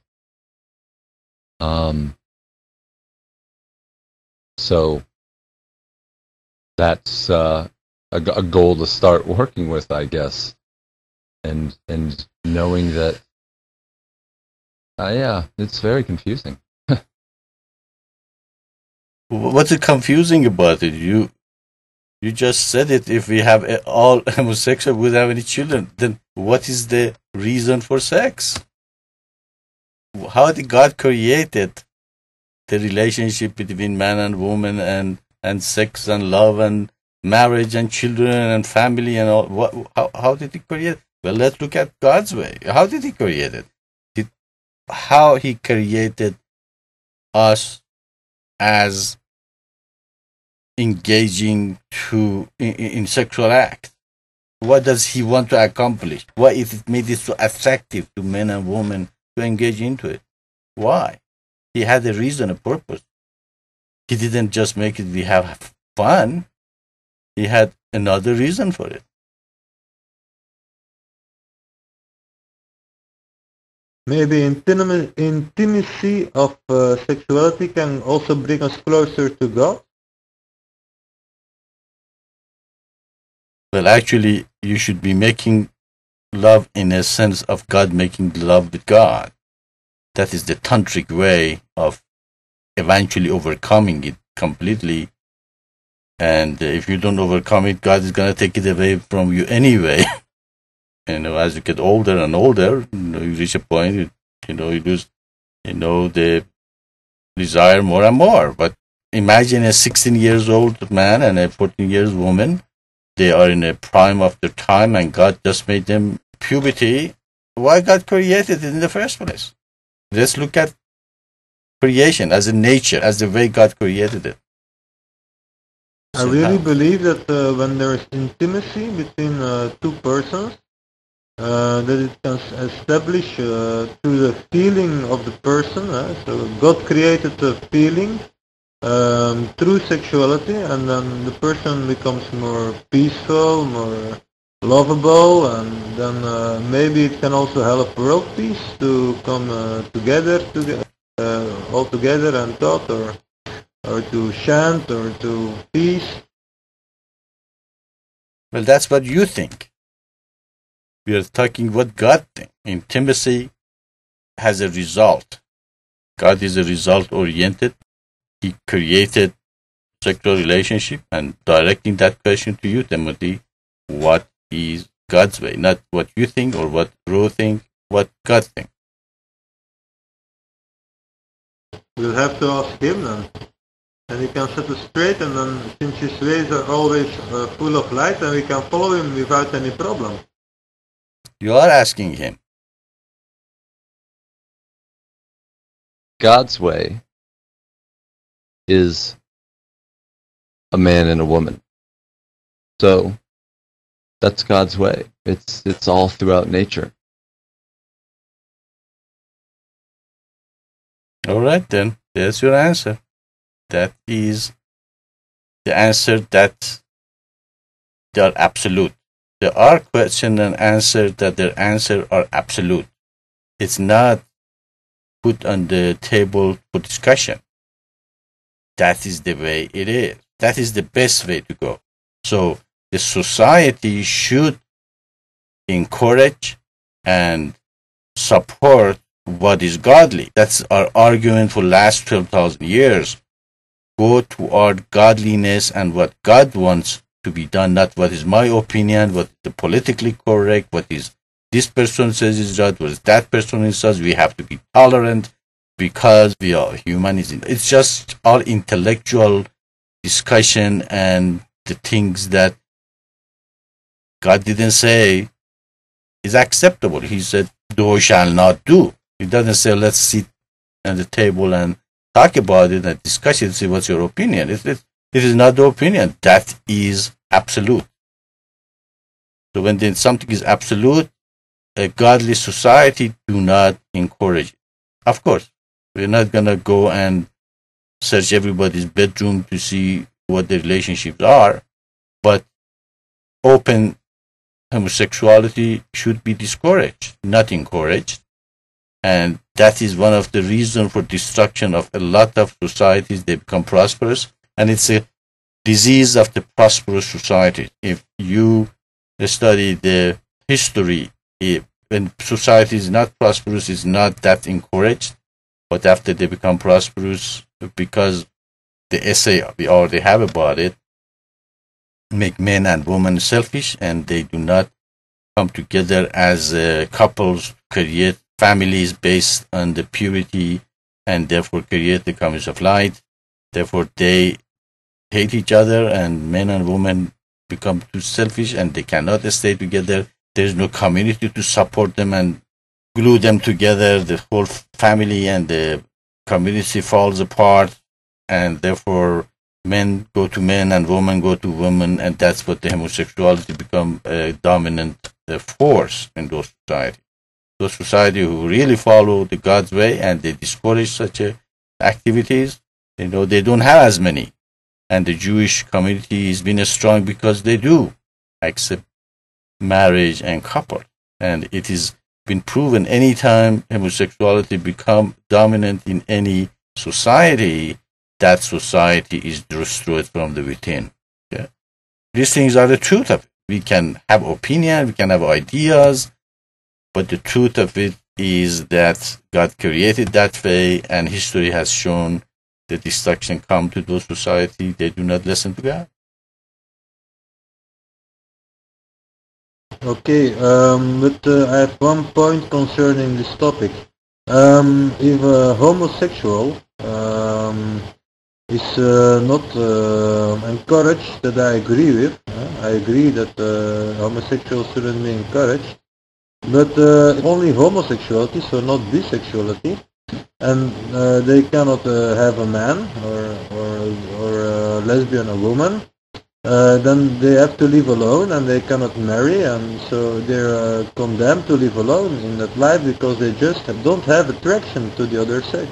So that's a goal to start working with, I guess, and knowing that, yeah, it's very confusing. What's confusing about it? You just said it. If we have all homosexual without any children, then what is the reason for sex? How did God created the relationship between man and woman and sex and love and marriage and children and family and all? How did He create? Well, let's look at God's way. How did He create it? How He created us as engaging in sexual act. What does He want to accomplish? Why is it made it so attractive to men and women to engage into it? Why? He had a reason, a purpose. He didn't just make it we have fun. He had another reason for it. Maybe intimacy of sexuality can also bring us closer to God. Well, actually, you should be making love in a sense of God making love with God. That is the tantric way of eventually overcoming it completely. And if you don't overcome it, God is going to take it away from you anyway. As you get older and older, you reach a point, you lose they desire more and more. But imagine a 16 years old man and a 14 years woman. They are in the prime of their time, and God just made them puberty. Why God created it in the first place? Let's look at creation as a nature, as the way God created it. I really believe that when there is intimacy between two persons, that it can establish through the feeling of the person. So God created a feeling through sexuality, and then the person becomes more peaceful, more lovable, and then maybe it can also help world peace to come together all together and talk, or to chant, or to peace. Well, that's what you think. We are talking what God thinks. Intimacy has a result. God is a result-oriented. He created sexual relationship, and directing that question to you, Timothy, what is God's way? Not what you think or what Ro think, what God thinks. We'll have to ask him then. And he can set us straight, and then since his ways are always full of light, then we can follow him without any problem. You are asking him. God's way is a man and a woman. So that's God's way. It's all throughout nature. All right, then. There's your answer. That is the answer that they are absolute. There are question and answer that their answer are absolute. It's not put on the table for discussion. That is the way it is. That is the best way to go. So the society should encourage and support what is godly. That's our argument for last 12,000 years. Go toward godliness and what God wants to be done, not what is my opinion, what is the politically correct, what is this person says is right, what is that person says. We have to be tolerant because we are humanism. It's just all intellectual discussion and the things that God didn't say is acceptable. He said, thou shall not do. He doesn't say, let's sit at the table and talk about it and discuss it, see what's your opinion. It is not the opinion. That is absolute. So when then something is absolute, a godly society do not encourage it. Of course, we're not going to go and search everybody's bedroom to see what the relationships are, but open homosexuality should be discouraged, not encouraged. And that is one of the reasons for destruction of a lot of societies. They become prosperous, and it's a disease of the prosperous society. If you study the history, when society is not prosperous, is not that encouraged, but after they become prosperous, because the essay we already have about it, make men and women selfish, and they do not come together as couples, create families based on the purity, and therefore create the comings of light. Therefore, they hate each other, and men and women become too selfish, and they cannot stay together. There is no community to support them and glue them together. The whole family and the community falls apart, and therefore men go to men and women go to women, and that's what the homosexuality become a dominant force in those societies. Those society who really follow the God's way and they discourage such activities, they don't have as many. And the Jewish community has been strong because they do accept marriage and couple. And it has been proven anytime homosexuality become dominant in any society, that society is destroyed from the within. Yeah? These things are the truth of it. We can have opinion, we can have ideas, but the truth of it is that God created that way, and history has shown the destruction come to those societies. They do not listen to God. Okay, but I have one point concerning this topic. if a homosexual is not encouraged, that I agree with. I agree that homosexuals shouldn't be encouraged, but only homosexuality, so not bisexuality, and they cannot have a man or a lesbian or woman. Then they have to live alone and they cannot marry, and so they're condemned to live alone in that life because they just don't have attraction to the other sex.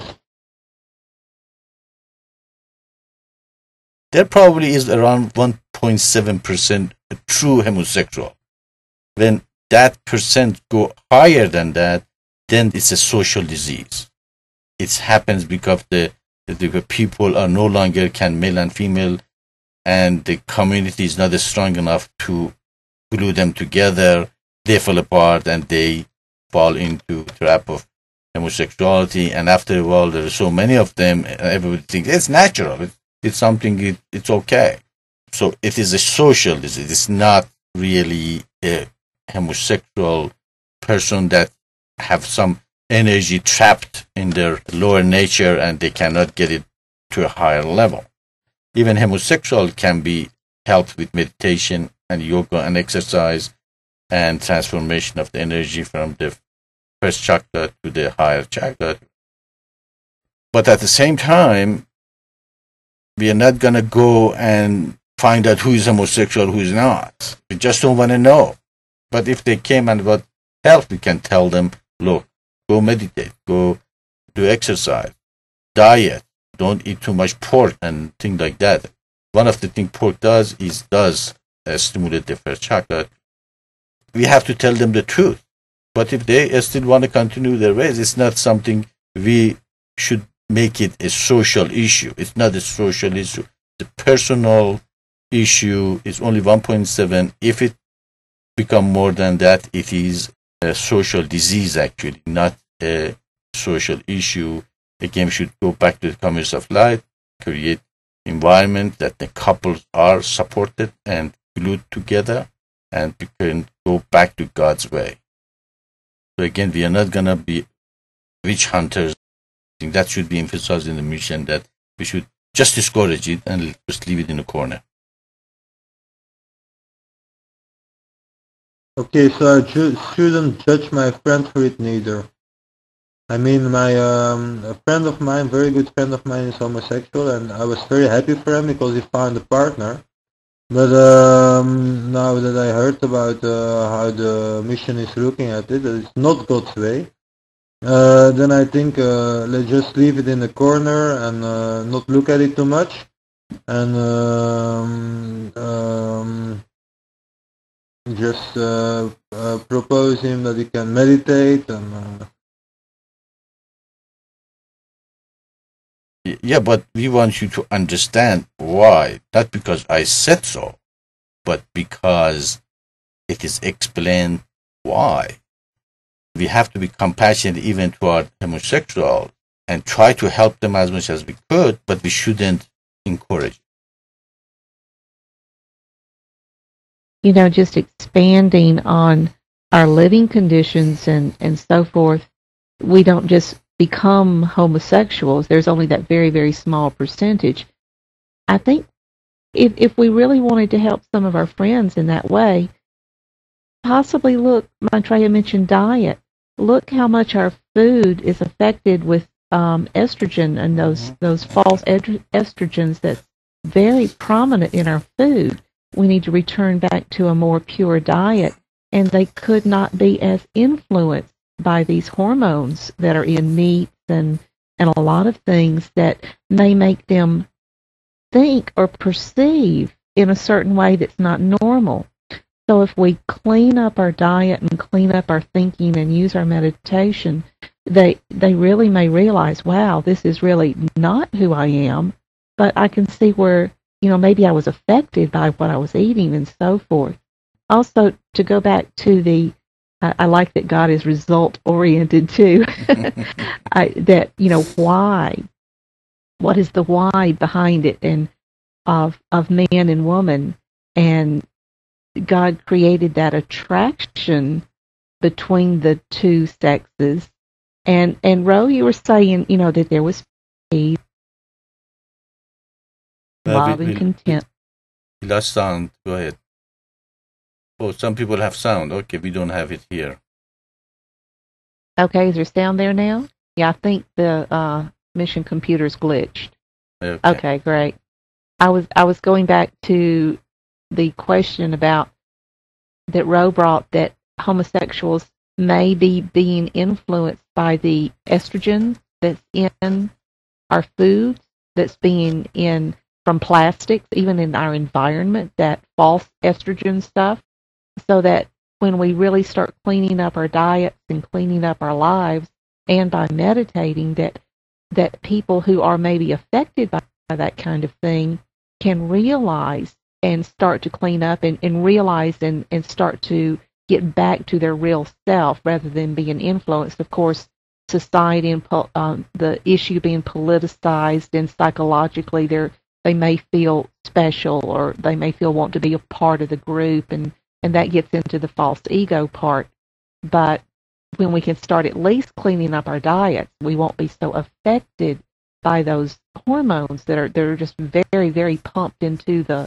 There probably is around 1.7% true homosexual. When that percent go higher than that, then it's a social disease. It happens because the people are no longer can male and female, and the community is not strong enough to glue them together. They fall apart and they fall into trap of homosexuality. And after a while, there are so many of them, everybody thinks it's natural. It's something, it's okay. So it is a social disease. It's not really a homosexual person that have some energy trapped in their lower nature and they cannot get it to a higher level. Even homosexual can be helped with meditation and yoga and exercise and transformation of the energy from the first chakra to the higher chakra. But at the same time, we are not going to go and find out who is homosexual, who is not. We just don't want to know. But if they came and got help, we can tell them, look, go meditate, go do exercise, diet, don't eat too much pork and things like that. One of the things pork does is stimulate the first chakra. We have to tell them the truth. But if they still want to continue their ways, it's not something we should make it a social issue. It's not a social issue. The personal issue is only 1.7. If it become more than that, it is a social disease actually, not a social issue. Again, we should go back to the commerce of light, create environment that the couples are supported and glued together, and we can go back to God's way. So again, we are not going to be witch hunters. I think that should be emphasized in the mission, that we should just discourage it and just leave it in a corner. Okay, so I shouldn't judge my friend for it neither. I mean, a friend of mine, very good friend of mine, is homosexual, and I was very happy for him because he found a partner. But now that I heard about how the mission is looking at it, that it's not God's way, then I think let's just leave it in the corner and not look at it too much, and just propose him that he can meditate and. Yeah, but we want you to understand why. Not because I said so, but because it is explained why. We have to be compassionate even toward homosexuals and try to help them as much as we could, but we shouldn't encourage. You know, just expanding on our living conditions and so forth, we don't just become homosexuals. There's only that very, very small percentage. I think if we really wanted to help some of our friends in that way, possibly look, Maitreya mentioned diet. Look how much our food is affected with estrogen and those false estrogens that's very prominent in our food. We need to return back to a more pure diet, and they could not be as influenced by these hormones that are in meats and a lot of things that may make them think or perceive in a certain way that's not normal. So if we clean up our diet and clean up our thinking and use our meditation, they really may realize, wow, this is really not who I am, but I can see where, maybe I was affected by what I was eating and so forth. Also, to go back to I like that God is result-oriented too. Why? What is the why behind it, and of man and woman? And God created that attraction between the two sexes, And Ro, you were saying, that there was peace, love, and content. We lost sound. Go ahead. Oh, some people have sound. Okay, we don't have it here. Okay, is there sound there now? Yeah, I think the mission computer's glitched. Okay, great. I was going back to the question about that Ro brought, that homosexuals may be being influenced by the estrogen that's in our foods, that's being in from plastics, even in our environment, that false estrogen stuff, so that when we really start cleaning up our diets and cleaning up our lives, and by meditating, that people who are maybe affected by that kind of thing can realize and start to clean up and realize and start to get back to their real self rather than being influenced. Of course, society and the issue being politicized, and psychologically they may feel special, or they may want to be a part of the group, and that gets into the false ego part. But when we can start at least cleaning up our diets, we won't be so affected by those hormones that are just very, very pumped into the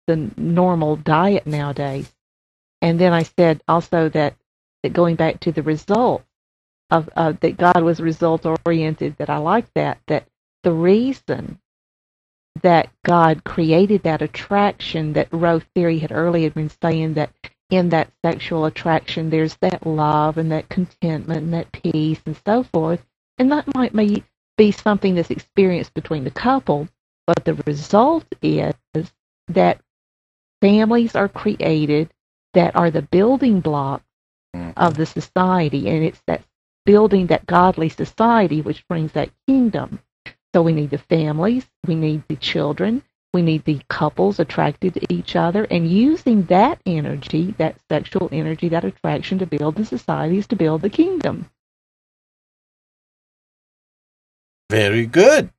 normal diet nowadays. And then I said also that going back to the result of that God was result oriented, that I like that the reason that God created that attraction, that Ro Theory had earlier been saying, that in that sexual attraction there's that love and that contentment and that peace and so forth, and that might be something that's experienced between the couple, but the result is that families are created that are the building blocks of the society, and it's that building that godly society which brings that kingdom. So we need the families, we need the children, we need the couples attracted to each other, and using that energy, that sexual energy, that attraction, to build the societies, to build the kingdom. Very good.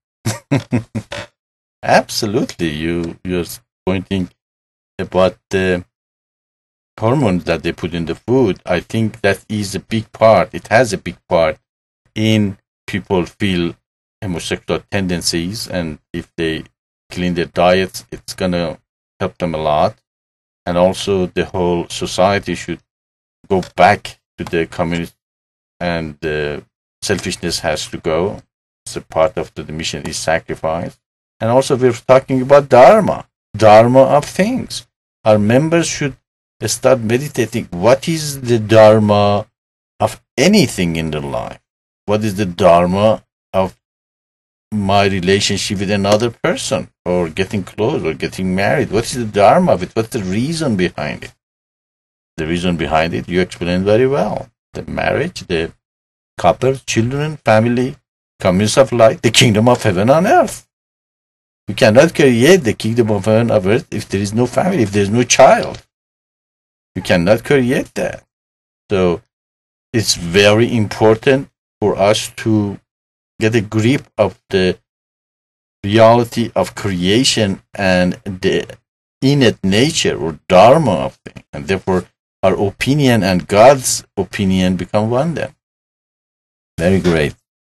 Absolutely. You're pointing about the hormones that they put in the food. I think that is a big part. It has a big part in people feel homosexual tendencies, and if they clean their diets, it's going to help them a lot. And also the whole society should go back to the community, and the selfishness has to go. It's a part of the mission is sacrifice. And also we're talking about dharma of things. Our members should start meditating. What is the dharma of anything in their life? What is the dharma of my relationship with another person, or getting close, or getting married? What is the dharma of it? What's the reason behind it? The reason behind it, you explained very well. The marriage, the couple, children, family, communities of light, the kingdom of heaven on earth. You cannot create the kingdom of heaven on earth if there is no family, if there is no child. You cannot create that. So it's very important for us to get a grip of the reality of creation and the innate nature or dharma of things. And therefore, our opinion and God's opinion become one then. Very great.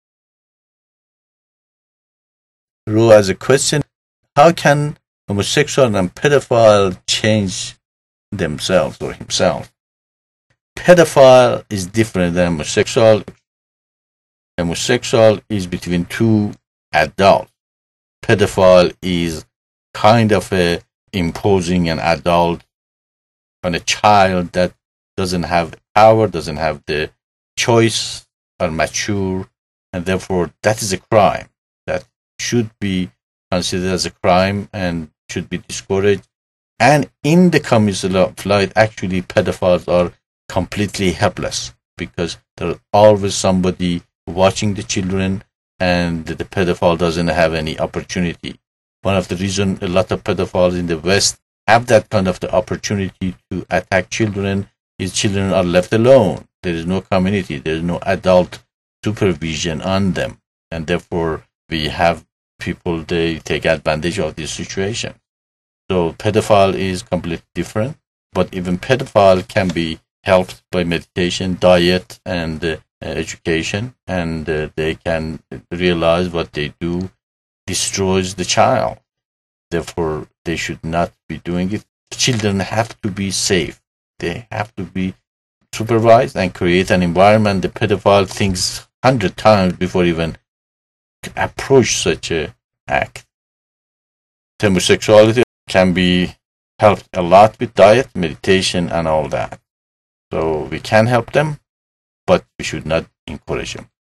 Ro has a question. How can homosexual and pedophile change themselves or himself? Pedophile is different than homosexual. Homosexual is between two adults. Pedophile is kind of imposing an adult on a child that doesn't have power, doesn't have the choice, or mature, and therefore that is a crime that should be considered as a crime and should be discouraged. And in the community of light, actually pedophiles are completely helpless because there's always somebody watching the children, and the pedophile doesn't have any opportunity. One of the reasons a lot of pedophiles in the West have that kind of the opportunity to attack children is children are left alone. There is no community, there is no adult supervision on them, and therefore we have people, they take advantage of this situation. So pedophile is completely different, but even pedophile can be helped by meditation, diet, and education, and they can realize what they do destroys the child. Therefore, they should not be doing it. Children have to be safe. They have to be supervised and create an environment. The pedophile thinks 100 times before even approach such a act. Homosexuality can be helped a lot with diet, meditation, and all that. So we can help them, but we should not encourage them.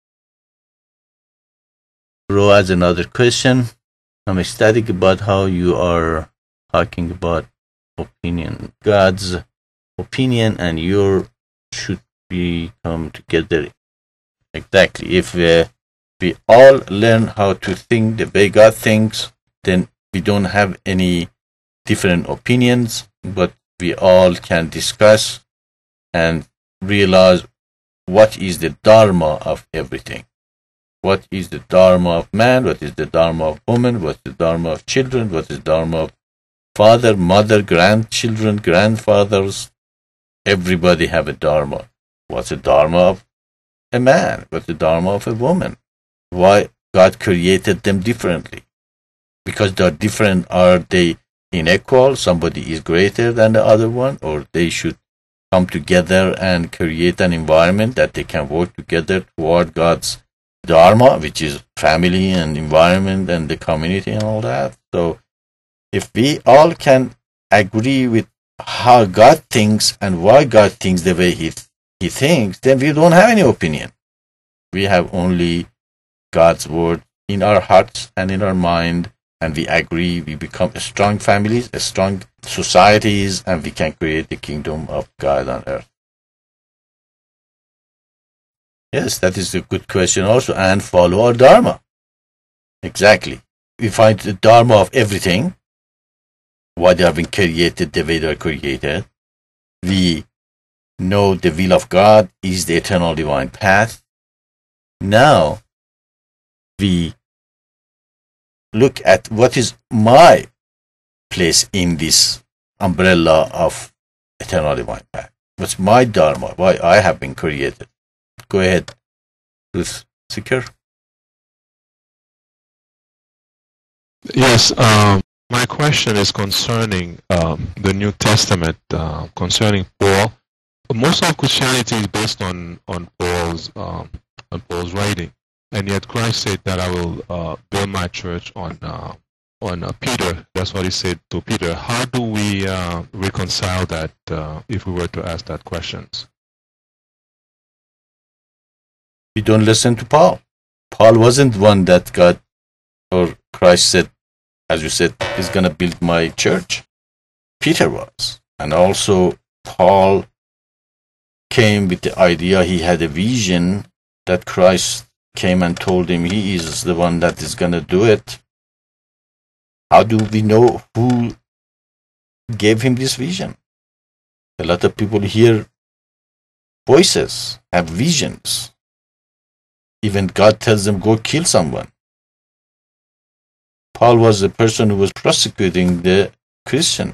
Ro has another question. I'm ecstatic about how you are talking about opinion. God's opinion and your should be come together. Exactly. If we all learn how to think the way God thinks, then we don't have any different opinions, but we all can discuss and realize what is the dharma of everything. What is the dharma of man? What is the dharma of woman? What is the dharma of children? What is the dharma of father, mother, grandchildren, grandfathers? Everybody have a dharma. What's the dharma of a man? What's the dharma of a woman? Why God created them differently? Because they're different, are they unequal? Somebody is greater than the other one, or they should come together and create an environment that they can work together toward God's dharma, which is family and environment and the community and all that. So if we all can agree with how God thinks and why God thinks the way he thinks, then we don't have any opinion. We have only God's word in our hearts and in our mind, and we agree. We become strong families, strong societies, and we can create the kingdom of God on earth. Yes, that is a good question also, and follow our dharma. Exactly. We find the dharma of everything, why they have been created the way they are created. We know the will of God is the eternal divine path. Now, we look at what is my place in this umbrella of eternal divine path. What's my dharma, why I have been created. Go ahead, Ruth Seeker. Yes, my question is concerning the New Testament, concerning Paul. Most of Christianity is based on Paul's writing, and yet Christ said that I will build my church on Peter. That's what he said to Peter. How do we reconcile that if we were to ask that questions? We don't listen to Paul. Paul wasn't one that God or Christ said, as you said, he's going to build my church. Peter was. And also Paul came with the idea, he had a vision that Christ came and told him he is the one that is going to do it. How do we know who gave him this vision? A lot of people hear voices, have visions. Even God tells them, go kill someone. Paul was the person who was prosecuting the Christian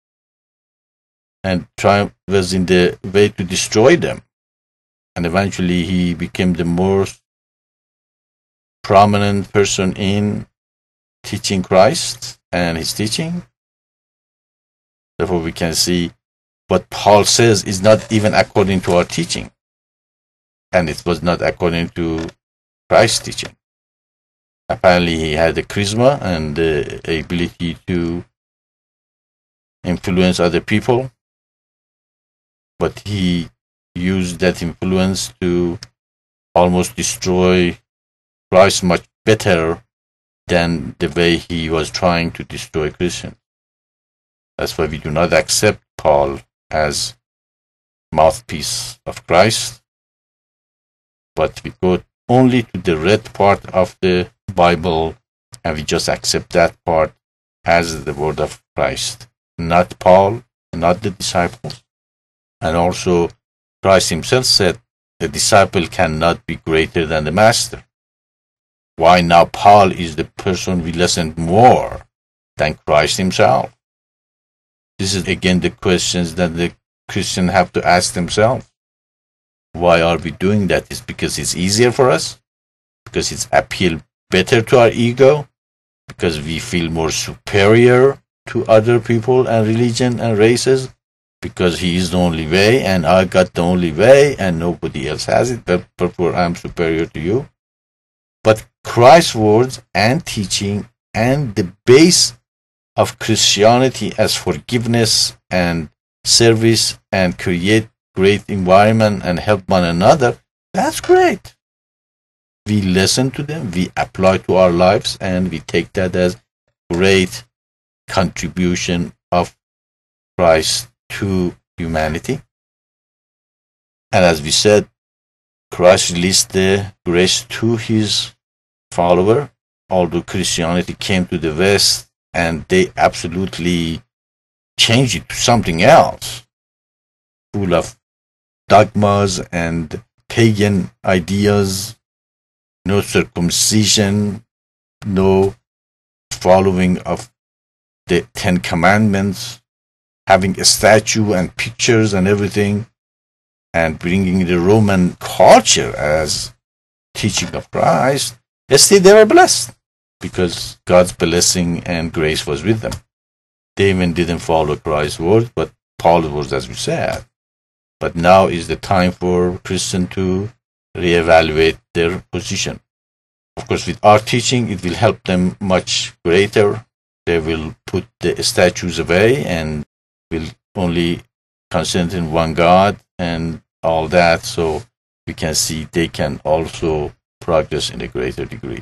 and was in the way to destroy them. And eventually he became the most prominent person in teaching Christ and his teaching. Therefore we can see what Paul says is not even according to our teaching. And it was not according to Christ's teaching. Apparently he had the charisma and the ability to influence other people, but he used that influence to almost destroy Christ much better than the way he was trying to destroy Christians. That's why we do not accept Paul as mouthpiece of Christ, but we go only to the red part of the Bible and we just accept that part as the word of Christ, not Paul, not the disciples. And also Christ himself said the disciple cannot be greater than the master. Why now Paul is the person we listen more than Christ himself? This is again the questions that the Christians have to ask themselves. Why are we doing that? It's because it's easier for us, because it's appeal better to our ego, because we feel more superior to other people and religion and races, because he is the only way and I got the only way and nobody else has it, but therefore I'm superior to you. But Christ's words and teaching and the base of Christianity as forgiveness and service and create great environment and help one another, that's great. We listen to them, we apply to our lives, and we take that as great contribution of Christ to humanity. And as we said, Christ released the grace to his follower, although Christianity came to the West and they absolutely changed it to something else, full of dogmas and pagan ideas, no circumcision, no following of the 10 Commandments, having a statue and pictures and everything, and bringing the Roman culture as teaching of Christ. Still they were blessed because God's blessing and grace was with them. They even didn't follow Christ's word, but Paul's words, as we said. But now is the time for Christians to reevaluate their position. Of course, with our teaching, it will help them much greater. They will put the statues away and will only concentrate in one God and all that, so we can see they can also progress in a greater degree.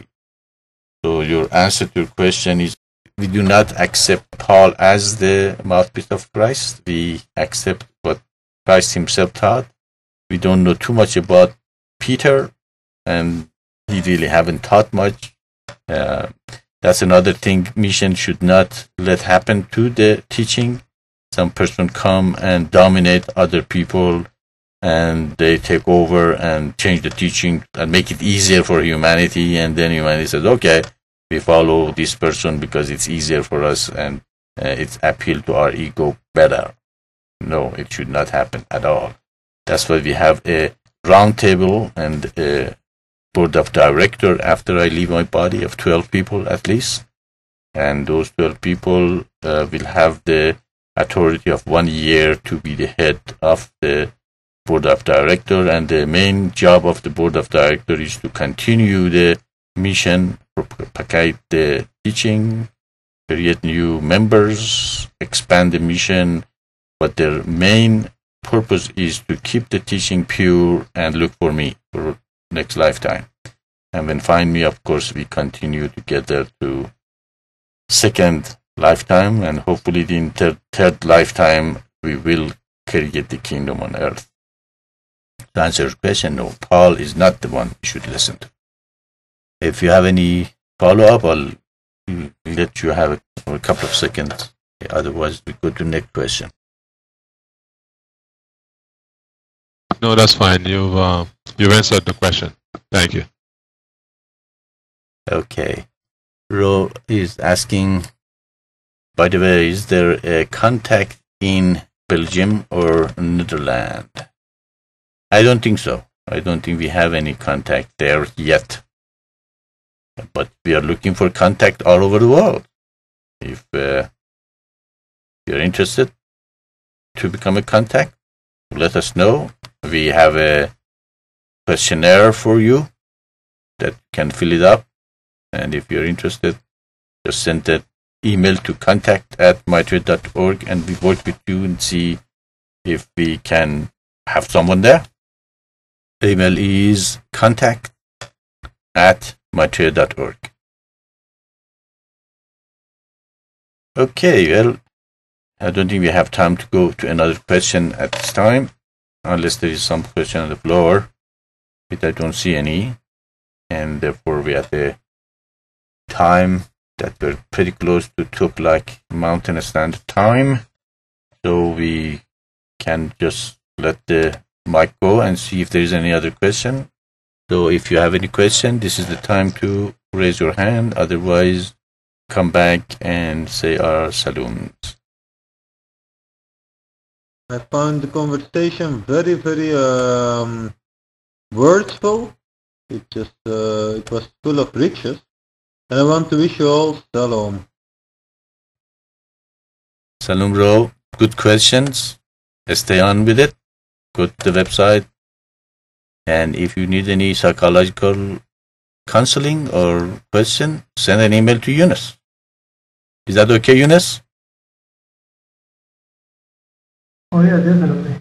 So your answer to your question is, we do not accept Paul as the mouthpiece of Christ. We accept what Christ himself taught. We don't know too much about Peter, and he really haven't taught much. That's another thing mission should not let happen to the teaching. Some person come and dominate other people, and they take over and change the teaching and make it easier for humanity, and then humanity says, okay, we follow this person because it's easier for us and it's appeal to our ego better. No, it should not happen at all. That's why we have a round table and a board of director after I leave my body of 12 people at least. And those 12 people will have the authority of 1 year to be the head of the board of director. And the main job of the board of director is to continue the mission, propagate the teaching, create new members, expand the mission. But their main purpose is to keep the teaching pure and look for me for next lifetime. And when find me, of course, we continue together to second lifetime, and hopefully in third lifetime we will create the kingdom on earth. To answer your question, no, Paul is not the one you should listen to. If you have any follow-up, I'll let you have it for a couple of seconds. Otherwise, we go to the next question. No, that's fine. You've answered the question. Thank you. Okay. Ro is asking, by the way, is there a contact in Belgium or Netherlands? I don't think so. I don't think we have any contact there yet. But we are looking for contact all over the world. If you're interested to become a contact, let us know. We have a questionnaire for you that you can fill it up. And if you're interested, just send that email to contact@mytrade.org and we work with you and see if we can have someone there. The email is contact@mytrade.org. Okay, well, I don't think we have time to go to another question at this time, unless there is some question on the floor, but I don't see any, and therefore we are at the time that we're pretty close to 2 o'clock Mountain Standard Time, so we can just let the mic go and see if there is any other question. So if you have any question, this is the time to raise your hand. Otherwise, come back and say our salams. I found the conversation very, very wordsful. It was full of riches. And I want to wish you all Shalom. Shalom, bro. Good questions. Stay on with it. Go to the website. And if you need any psychological counseling or question, send an email to Yunus. Is that okay, Yunus? Oh yeah, definitely.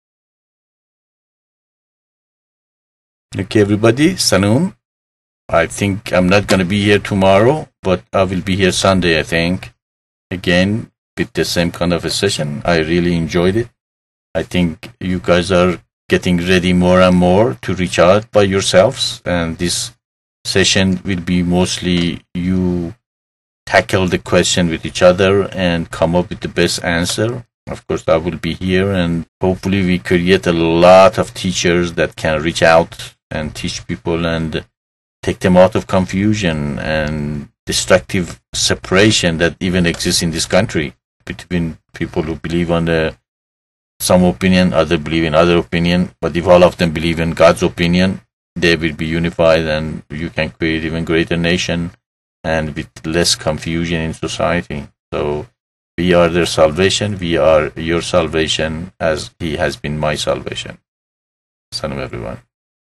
Okay, everybody. Shalom. I think I'm not going to be here tomorrow, but I will be here Sunday, I think. Again, with the same kind of a session. I really enjoyed it. I think you guys are getting ready more and more to reach out by yourselves, and this session will be mostly you tackle the question with each other and come up with the best answer. Of course, I will be here, and hopefully we create a lot of teachers that can reach out and teach people and take them out of confusion and destructive separation that even exists in this country between people who believe on some opinion, others believe in other opinion. But if all of them believe in God's opinion, they will be unified, and you can create even greater nation and with less confusion in society. So we are their salvation. We are your salvation, as He has been my salvation. Salam, everyone.